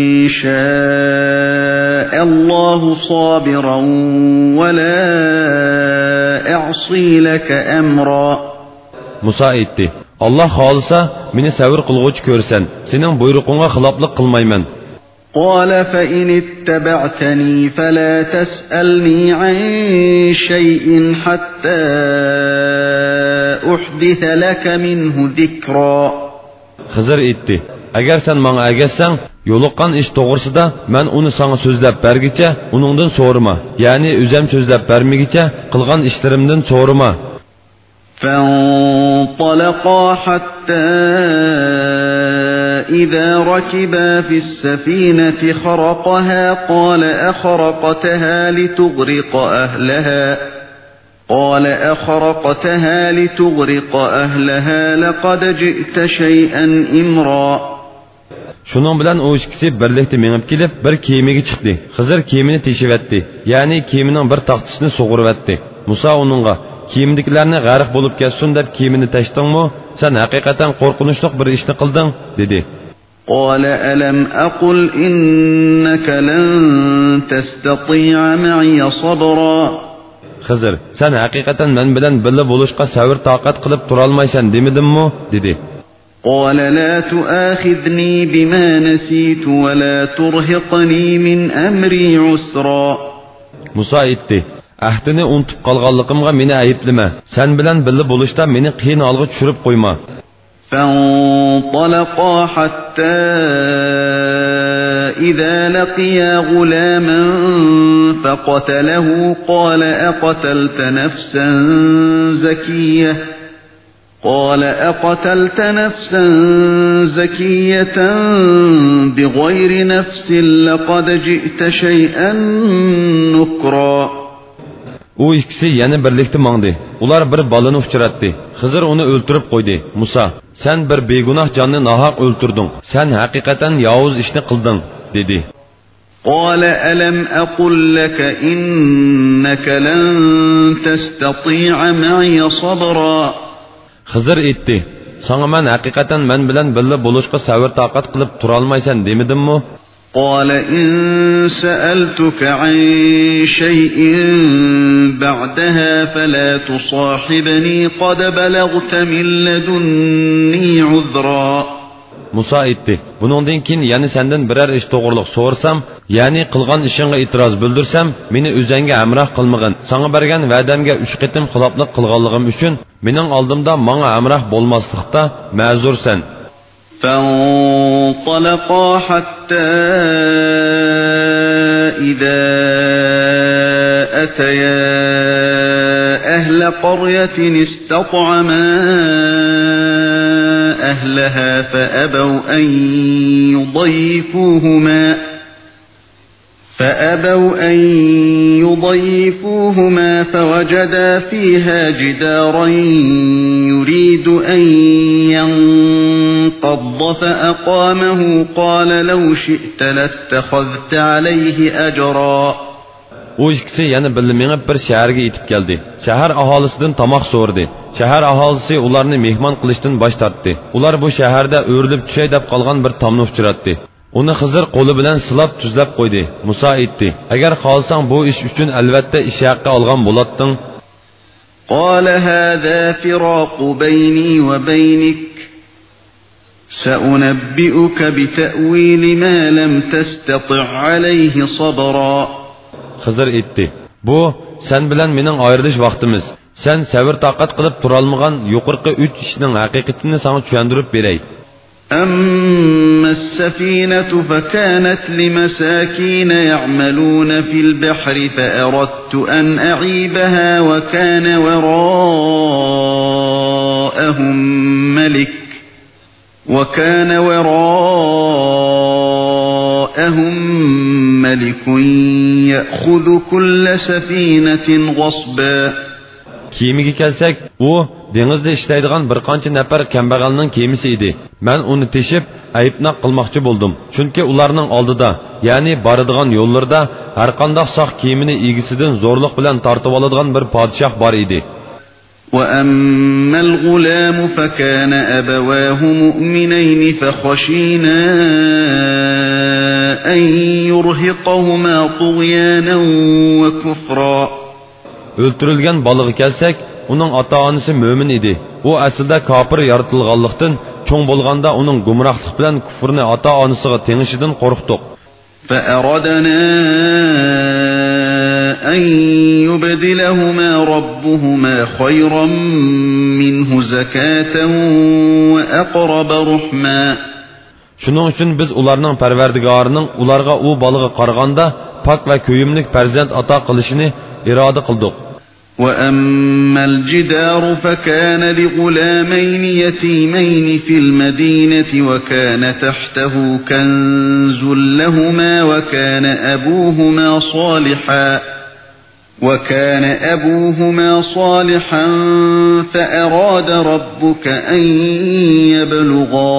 شَاءَ اللَّهُ صَابِرًا وَلَا أَعْصِي لَكَ أَمْرًا. Musa aytdi, Allah xohlasa meni sabr qilg'uchi ko'rsan, sening buyruqingga xiloflik qilmayman. قَالَ فَإِنِ اتَّبَعْتَنِي فَلَا تَسْأَلْنِي عَن شَيْءٍ حَتَّى أُحْدِثَ لَكَ مِنْهُ ذِكْرًا. Xizr aytdi, agar sen menga ergashsang, yo'liqqan ish to'g'risida men uni sana so'zlab bergicha, uningdan so'rama, ya'ni o'zim so'zlab bermigicha qilgan ishlarimdan so'rama. فَانطَلَقَا حَتَّى إِذَا رَكِبَا فِي السَّفِينَةِ خَرَقَهَا قَالَ أَخَرَقْتَهَا لِتُغْرِقَ أَهْلَهَا قَالَ أَخَرَقْتَهَا لِتُغْرِقَ أَهْلَهَا لَقَدْ جِئْتَ شَيْئًا إِمْرًا. Şunun bilan o ikkisi birlikda menib kelib bir kemiga chiqdi. Xizr kemini teshivatdi, ya'ni kemining bir taxtasini sug'urvatdi. Musa uningga kiyimdikilarni g'arq bo'lib ketsin deb kiyimini tashdingmi? Sen haqiqatan qo'rqinchli bir ishni qilding, dedi. قَالَ أَلَمْ أَقُلْ إِنَّكَ لَن تَسْتَطِيعَ مَعِيَ صَبْرًا. Xizr, sen haqiqatan men bilan birga bo'lishga sabr toqat qilib tura olmaysan demidimmi, dedi. قَالَ لَا تُؤَاخِذْنِي بِمَا نَسِيتُ وَلَا تُرْهِقْنِي مِنْ أَمْرِي عُسْرًا. Musa aytdi, ahdini unutib qolganligimga meni ayblama. Sen bilan birga bo'lishda meni qiyin holga tushirib qo'yma. فَانطَلَقَا حَتَّى إِذَا لَقِيَا غُلَامًا فَقَتَلَهُ قَالَ أَقَتَلْتَ نَفْسًا زَكِيَّةً قَالَ أَقَتَلْتَ نَفْسًا زَكِيَّةً بِغَيْرِ نَفْسٍ لَقَدْ جِئْتَ شَيْئًا نُكْرًا. O ikkisi yana birlikda mangdi. Ular bir balani uchratdi. Xizr uni o'ltirib qo'ydi. Musa, sen bir begunoh jonni nohaq o'ltirding. Sen haqiqatan yovuz ishni qilding, dedi. قَالَ أَلَمْ أَقُلْ لَكَ إِنَّكَ لَن تَسْتَطِيعَ مَعِيَ صَبْرًا. Xizr aytdi: "Sana men haqiqatan men bilan birga bo'lishga sabr taqat qilib tura olmaysan demidimmi?" قال إن سألتك عن شيء بعدها فلا تصاحبني قد بلغت من لدني عذرا. Musa aytdi: "Buningdan keyin yani senden birer ish to'g'riliq so'rsam, yani qilgan ishingga e'tiroz bildirsam, meni o'zingga amroh qilmagin. Sana bergan va'damga uch qitim xiloflik qilganligim uchun mening oldimda menga amroh bo'lmaslikda ma'zursan." فانطلقا حتى إذا أتيا أهل قرية استطعما أهلها فأبوا أن يضيفوهما فأبوا أن يضيفوهما فوجدا فيها جدارا يريد أن ينقض فأقامه قال لو شئت لاتخذت عليه أجرا. O ikisi yana birga menib bir shaharga yetib keldi. Shahar aholisidan tomoq so'rdi. Shahar aholisi ularni mehmon qilishdan bosh tortdi. Ular bu shaharda o'rilib tushay deb qolgan bir tomni uchratdi. Uni Xizr qo'li bilan silab tuzlab qo'ydi. Musa aytdi: "Agar xohlasang bu ish uchun albatta ish haqi olgan bo'larding." قال هذا فراق بيني وبينك سأنبئك بتأويل ما لم تستطع عليه صبرا. Xizr aytdi: "Bu sen bilan mening ayrilish vaqtimiz. Sen sabr taqat qilib tura olmagan yuqorqi uch ishning haqiqatini sana tushuntirib beray." أما السفينة فكانت لمساكين يعملون في البحر فأردت أن أعيبها وكان وراءهم ملك وكان وراءهم ملك يأخذ كل سفينة غصبا. Kemiga kelsak, u dengizda ishlaydigan bir qancha nafar kambag'alning kemisi edi. Men uni teshib, ayibnoq qilmoqchi bo'ldim. Chunki ularning oldida, ya'ni boradigan yo'llarda har qanday soq kemini egisidan zo'rlik bilan tortib oladigan bir podshoh bor edi. وأما الغلام فكان أبواه مؤمنين فخشينا أن يرهقهما طغيانا وكفرا. Öldürülgen balığı kelsak, onun ata-onasi mo'min edi. U aslida kofir yaratilganlikdan, cho'ng bo'lganda uning gumrohlik bilan kufrni ata-onasiga tengishidan qo'rqdik. فأردنا أن يبدلهما ربهما خيرا منه زكاة وأقرب رحما. Shuning uchun biz ularning Parvardigorining ularga u balığı qaraganda pak va ko'yimlik farzand ato qilishini iroda qildik. وأما الجدار فكان لغلامين يتيمين في المدينة وكان تحته كنز لهما وكان أبوهما صالحا وكان أبوهما صالحا فأراد ربك أن يبلغا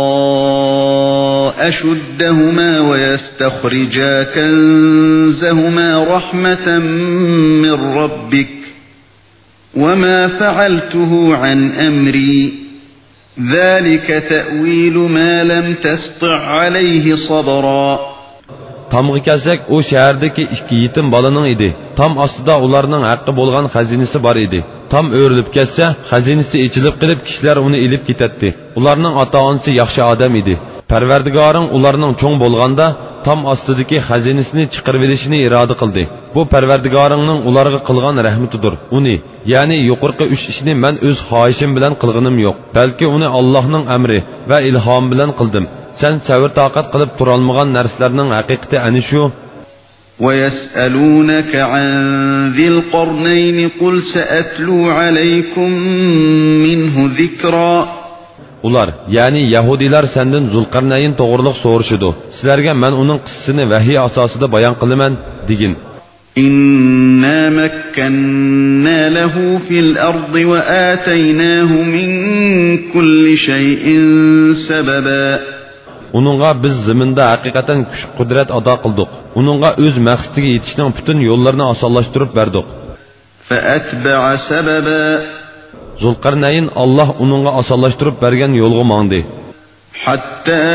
أشدهما ويستخرجا كنزهما رحمة من ربك وما فعلته عن أمري ذلك تأويل ما لم تستطع عليه صبرا. Tamga kelsak, o shahardagi ikki yetim bolaning edi. Tam ostida ularning haqqi bo'lgan xazinasi bor edi. Tam o'rilib ketsa, xazinasi ichilib qilib kishilar uni ilib ketadi. Ularning ota-onasi yaxshi odam edi. Parvardigoring ularning cho'ng bo'lganda tam ostidagi xazinasini chiqarib olishini iroda qildi. Bu Parvardigoringning ularga qilgan rahmatidir. Uni, ya'ni yuqorqi uch ishni men o'z xohishim bilan qilganim yo'q, balki uni Allohning amri va ilhom bilan qildim. Sen sabr taqat qilib tura olmagan narsalarning haqiqati ana shu. ويسألونك عن ذي القرنين قل سأتلو عليكم منه ذكرا. Ular, yani Yahudiler senden Zulqarnayn to'g'riliq so'rashidi. Sizlarga men uning qissasini vahiy asosida bayon qilaman degin. إنا مكنا له في الأرض وآتيناه من كل شيء سببا. Uningga biz zaminda haqiqatan kuch qudrat ado qildik. Uningga o'z maqsadiga yetishning butun yo'llarini osonlashtirib berdik. فأتبع سببا. Zulqarnayn Allah onunğa asanlaştırıp bergen yolga mаңды. حتى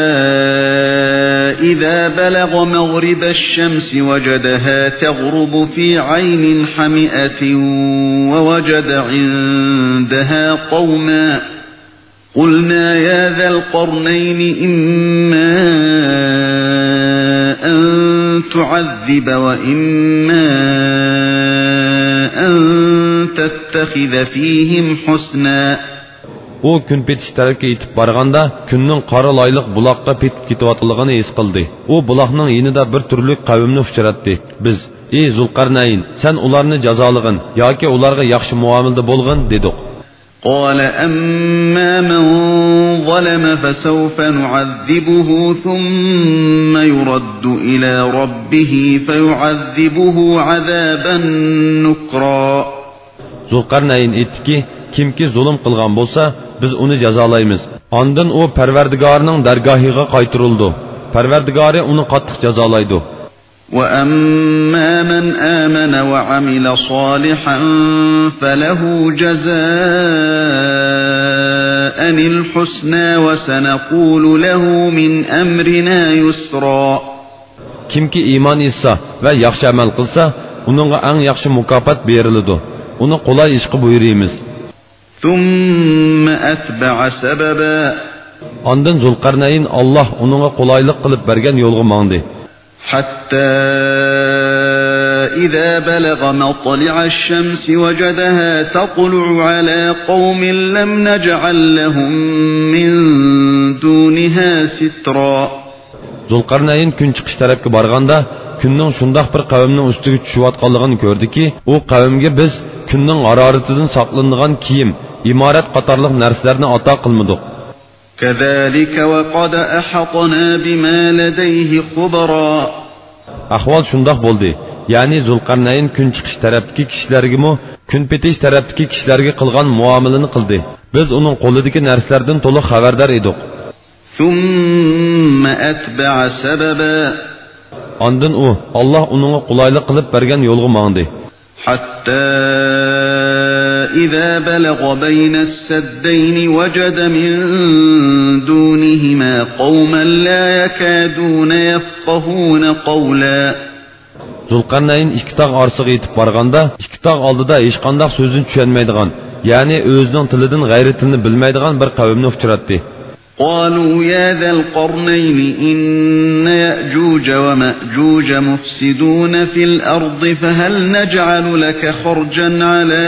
إذا بلغ مغرب الشمس وجدها تغرب في عين حمئة ووجد عندها قوما قلنا يا ذا القرنين إما أن تعذب وإما أن تتخذ فيهم حسنا. O kun petish tarafga yetib borganda kunning qora loyliq buloqqa petib ketayotganligini his qildi. U buloqning yonida bir turli qavmni uchratdi. Biz: "Ey Zulqarnayn, sen ularni jazolig'in yoki ularga yaxshi muomalada bo'lg'in" dedik. قال أما من ظلم فسوف نعذبه ثم يرد إلى ربه فيعذبه عذابا نكرا. Zulqarnayn aytdiki, kimki zulm qilgan bo'lsa, biz uni jazolaymiz. Ondan u Parvardigorning dargohiga qaytarildi. Parvardigori uni qattiq jazolaydi. وَأَمَّا مَنْ آمَنَ وَعَمِلَ صَالِحًا فَلَهُ جَزَاءً الْحُسْنَى وَسَنَقُولُ لَهُ مِنْ أَمْرِنَا يُسْرًا. Kimki iymon etsa va yaxshi amal qilsa, uningga eng yaxshi mukofot beriladi. Uni qulay ishqa buyuramiz. ثُمَّ أَتْبَعَ سَبَبًا. Ondan Zulqarnayn Allah uningga qulaylik qilib bergan yo'lga mаңды. حتى إذا بلغ مطلع الشمس وجدها تطلع على قوم لم نجعل لهم من دونها سترا. Zulqarnayn kun chiqish tarafga borganda kunning shundoq bir qavmning ustiga tushayotganligini ko'rdiki, u qavmga biz kunning haroratidan saqlanadigan kiyim, imorat qatorliq narsalarni ato qilmadik. كذلك وقد أحطنا بما لديه خبرا. Ahvol shundoq bo'ldi. Ya'ni Zulqarnayn kun chiqish tarafdagi kishilarga mo, kun petish tarafdagi kishilarga qilgan muomalani qildi. Biz uning qo'lidagi narsalardan to'liq xabardor edik. ثم أتبع سببا. Ondan u Allah uningga qulaylik qilib bergan yo'lga mаңды. حتى إذا بلغ بين السدين وجد من دونهما قوما لا يكادون يفقهون قولا. Zulqarnayn ikki tog' orasiga yetib borganda, ikki tog' oldida hech qanday so'zni tushunmaydigan, ya'ni o'zining tilidan g'ayri tilni bilmaydigan bir qavmni uchratdi. قالوا يا ذا القرنين إن يأجوج ومأجوج مفسدون في الأرض فهل نجعل لك خرجا على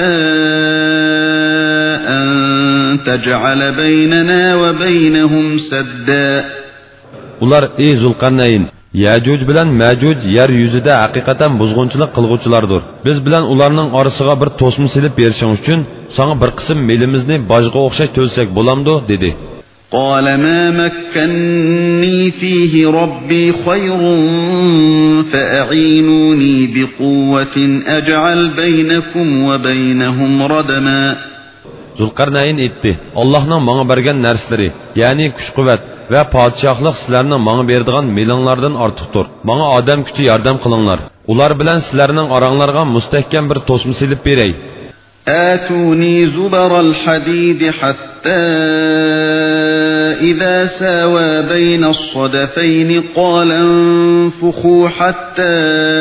أن تجعل بيننا وبينهم سدا. Ular: "Ey Zulqarnayn, Yajuj bilan Majuj yer yuzida haqiqatan buzg'unchilik qilguvchilardir. Biz bilan ularning orasiga bir to'sma silib berishing uchun sana bir qism melimizni bojga o'xshash to'lsak bo'lamdi" dedi. قال ما مكنني فيه ربي خير فأعينوني بقوة أجعل بينكم وبينهم ردما. Zulqarnayn aytdi: Allohning menga bergan narsalari, ya'ni kuch-quvvat va podshohlik sizlarning menga beradigan melinglardan ortiqdir. Menga odam kuchi yordam qilinglar. Ular bilan sizlarning oranglarga mustahkam bir to'sma silib beray. آتوني زبر الحديد حتى إذا ساوى بين الصدفين قال انفخوا حتى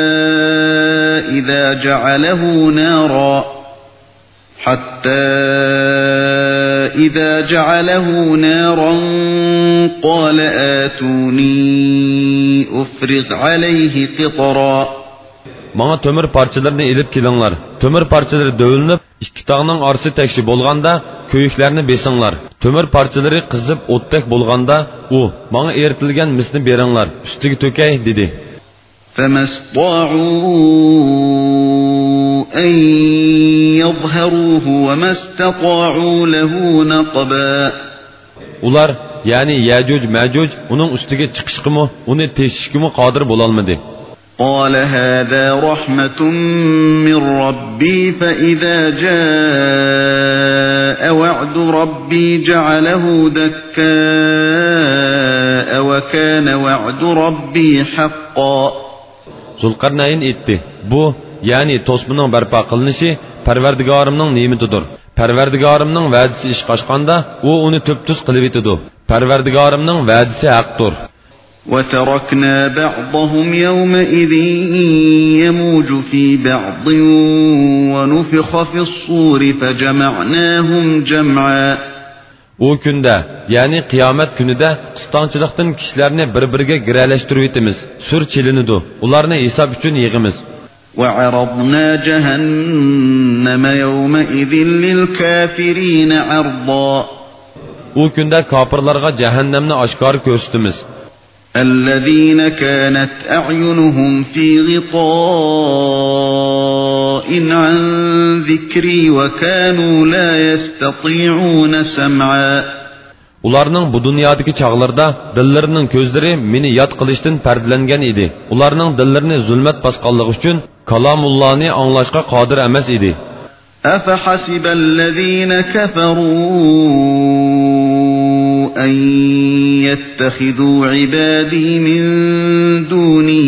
إذا جعله نارا حتى إذا جعله نارا قال آتوني أفرغ عليه قطرا. Bana tömür parçalarını elip kelinglar. Tömür parçaları dövülüp, ikki tağның arası tekşi bolganda, köyüklerini besinglar. Tömür parçaları qizib o'tdak bolganda, u, bana eritilgan misni beringlar, üstiga tökay dedi. فَمَسْطَاعُوا أَنْ يَظْهَرُوهُ وَمَسْتَطَاعُوا لَهُ نَقْبًا. Ular, yani Yajuj Majuj, onun üstiga chiqishqimi, uni teshishqimi qodir bo'lolmadi. قال هذا رحمة من ربي فإذا جاء وعد ربي جعله دكاء وكان وعد ربي حقا. Zulqarnayn aytdi: "Bu, yani tosmaning barpo qilinishi Parvardigorimning ne'matidir. Parvardigorimning va'dasi ish qochganda, u uni tub-tuz qilib etadi. Parvardigorimning va'dasi haqdir. وتركنا بعضهم يومئذ يموج في بعض ونفخ في الصور فجمعناهم جمعا. O kunda, ya'ni qiyomat kunida qistonchilikdan kishilarni bir-biriga giralashtirib etamiz. Sur chilinidu. Ularni hisob uchun yig'imiz. وعرضنا جهنم يومئذ للكافرين عرضا. O kunda kofirlarga jahannamni oshkor ko'rsatamiz. الذين كانت أعينهم في غطاء عن ذكري وكانوا لا يستطيعون سمعا. Ularning bu dunyodagi chog'larda dillarining ko'zlari meni yod qilishdan pardalangan edi. Ularning dillarini zulmat bosganligi uchun kalomullohni anglashga qodir emas edi. أفحسب الذين كفروا أن يتخذوا عبادي من دوني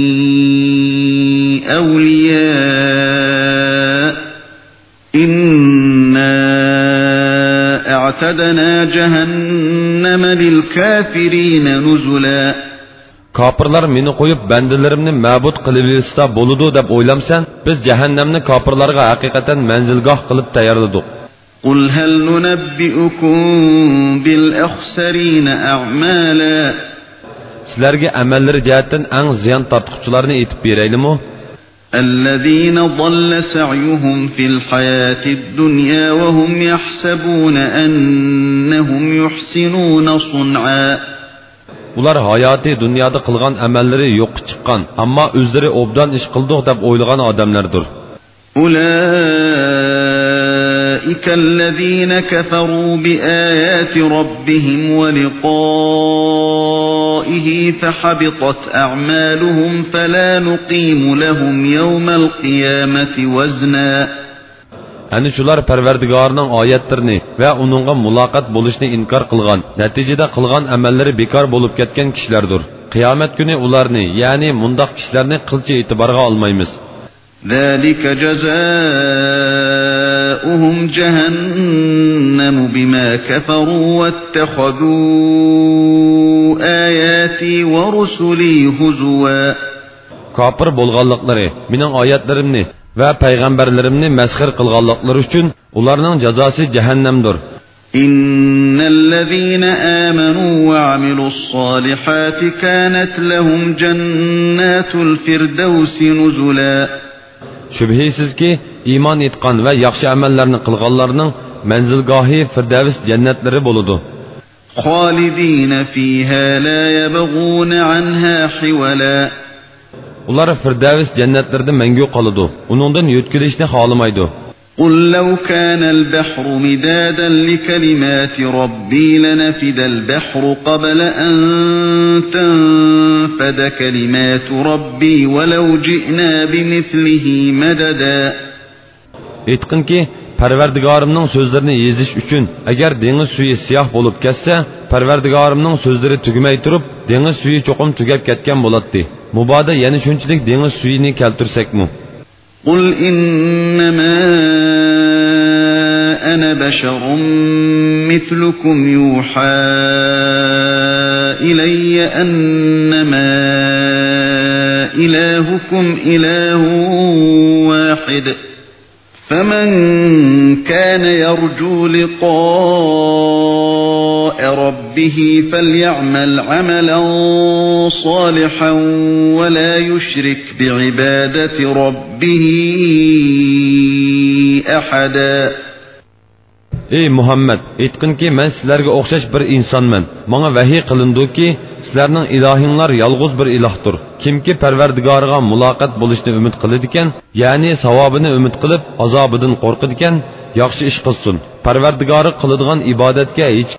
أولياء إنا أعتدنا جهنم للكافرين نزلا. Kafirlar meni qo'yib bandalarimni ma'bud qilib olsa bo'ladi deb o'ylamsan, biz jahannamni kafirlarga haqiqatan manzilgoh qilib tayyorladik. قل هل ننبئكم بالأخسرين أعمالا. Sizlarga amallari jihatdan eng ziyon tortquchilarni aytib beraylikmi? الذين ضل سعيهم في الحياة الدنيا وهم يحسبون أنهم يحسنون صنعا. Ular hayoti dunyoda qilgan amallari yo'q chiqqan, ammo o'zlari obdan ish qildik deb o'ylagan odamlardir. أولئك الذين كفروا بآيات ربهم ولقائه فحبطت أعمالهم فلا نقيم لهم يوم القيامة وزنا. Ani shular Parvardigorning oyatlarini va uningga muloqot bo'lishni inkor qilgan, natijada qilgan amallari bekor bo'lib ketgan kishilardir. Qiyomat kuni ularni, ya'ni mundoq kishilarni qilcha e'tiborga olmaymiz. ذلك جزاؤهم جهنم بما كفروا واتخذوا آياتي ورسلي هزوا. Kafir bo'lganliklari, mening oyatlarimni va payg'ambarlarimni masxir qilganliklari uchun ularning jazosi jahannamdir. إن الذين آمنوا وعملوا الصالحات كانت لهم جنات الفردوس نزلا. Shubhisizki, iymon etgan va yaxshi amallarni qilganlarning manzilgohi Firdavs jannatlari bo'ladi. خالدين فيها لا يبغون عنها حولا. Ular Firdavs jannatlarida mangu qoladi. Uningdan yo'tkilishni xohlamaydi. قل لو كان البحر مدادا لكلمات ربي لنفد البحر قبل أن تنفد كلمات ربي ولو جئنا بمثله مددا. Aytqinki, Parvardigorimning so'zlarini yezish uchun agar dengiz suvi siyoh bo'lib ketsa, Parvardigorimning so'zlari tugmay turib, dengiz suvi cho'qim tugab ketgan bo'ladi. Muboda yana shunchalik dengiz suyini keltirsakmi? قل إنما أنا بشر مثلكم يوحى إلي أنما إلهكم إله واحد فمن كان يرجو لقاء ربه فليعمل عملا صالحا ولا يشرك بعبادة ربه أحدا. Ey Muhammad, aytqinki, men sizlarga o'xshash bir insonman. Menga vahiy qilindiki, sizlarning ilohinglar yolg'iz bir ilohdir. Kimki Parvardigoriga muloqot bo'lishni umid qiladi ekan, ya'ni savobini umid qilib, azobidan qo'rqadi ekan, yaxshi ish qilsin. Parvardigori qiladigan ibodatga hech